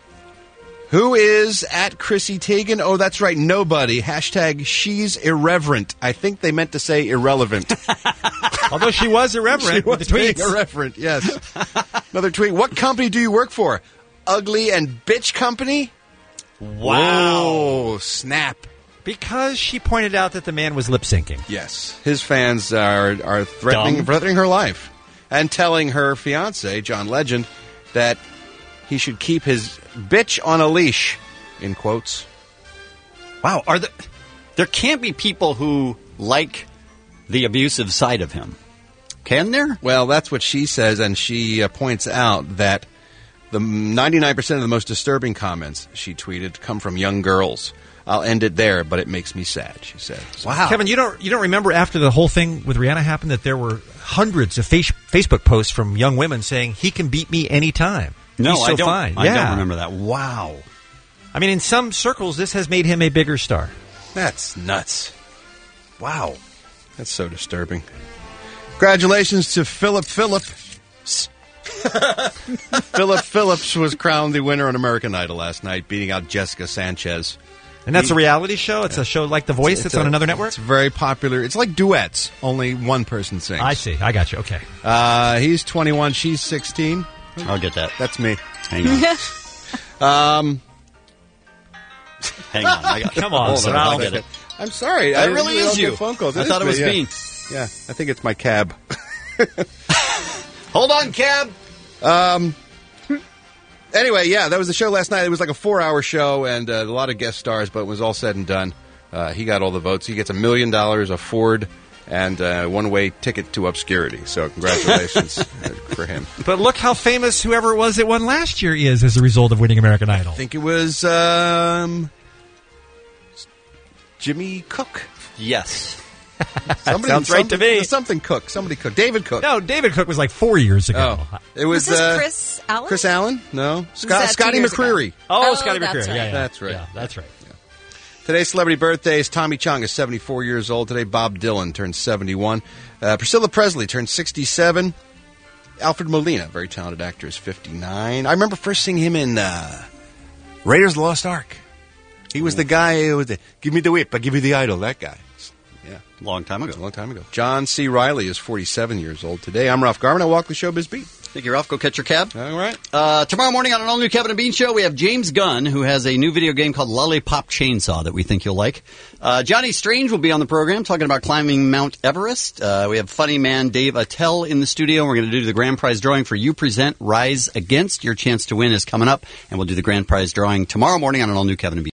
Who is at Chrissy Teigen? Oh, that's right, nobody. Hashtag she's irreverent. I think they meant to say irrelevant. Although she was irreverent She with was the being tweets. irreverent, yes. Another tweet. What company do you work for? Ugly and Bitch Company? Wow. Whoa, snap. Because she pointed out that the man was lip syncing. Yes. His fans are are threatening Dumb. threatening her life and telling her fiance, John Legend, that he should keep his bitch on a leash, in quotes. Wow, are there there can't be people who like the abusive side of him. Can there? Well, that's what she says, and she uh, points out that the ninety-nine percent of the most disturbing comments she tweeted come from young girls. I'll end it there, but it makes me sad, she said. So- Wow, Kevin, you don't you don't remember after the whole thing with Rihanna happened that there were hundreds of face, Facebook posts from young women saying he can beat me anytime. No, He's so I don't. fine. I yeah. don't remember that. Wow. I mean, in some circles, this has made him a bigger star. That's nuts. Wow. That's so disturbing. Congratulations to Philip Phillips. Philip Phillips was crowned the winner on American Idol last night, beating out Jessica Sanchez. And that's He- a reality show? It's a show like The Voice It's that's a- on another network? It's very popular. It's like duets, only one person sings. I see. I got you. Okay. Uh, he's twenty-one, she's sixteen. I'll get that. That's me. Hang on. Um, Hang on. I got, Come on, hold Sal. I'll get it. I'm sorry. That I really we is all you. get Phone calls. I thought it me, was yeah. me. Yeah, I think it's my cab. Hold on, cab. Um. Anyway, yeah, that was the show last night. It was like a four-hour show and uh, a lot of guest stars, but it was all said and done. Uh, he got all the votes. He gets a million dollars, a Ford, and a one-way ticket to obscurity. So congratulations uh, for him. But look how famous whoever it was that won last year is as a result of winning American Idol. I think it was um, Jimmy Cook. Yes. Somebody, Sounds right to something- me. Something Cook. Somebody Cook. David Cook. No, David Cook was like four years ago. Oh, it was, Was this uh, Chris Allen? Chris Allen? No. that Scott, two Scotty years ago? McCreery. Oh, Oh, Scotty that's McCreery. right. Yeah, yeah. That's right. Yeah, that's right. Today's celebrity birthdays. Tommy Chong is seventy-four years old today. Bob Dylan turns seventy-one. Uh, Priscilla Presley turns sixty-seven. Alfred Molina, very talented actor, is fifty-nine. I remember first seeing him in uh, Raiders of the Lost Ark. He was the guy who was the, give me the whip, I give you the idol, that guy. Yeah. Long time ago. Long time ago. John C. Reilly is forty-seven years old today. I'm Ralph Garman. I walk the showbiz beat. Thank you, Ralph. Go catch your cab. All right. Uh, tomorrow morning on an all-new Kevin and Bean show, we have James Gunn, who has a new video game called Lollipop Chainsaw that we think you'll like. Uh, Johnny Strange will be on the program talking about climbing Mount Everest. Uh, we have funny man Dave Attell in the studio. We're going to do the grand prize drawing for You Present Rise Against. Your chance to win is coming up, and we'll do the grand prize drawing tomorrow morning on an all-new Kevin and Bean.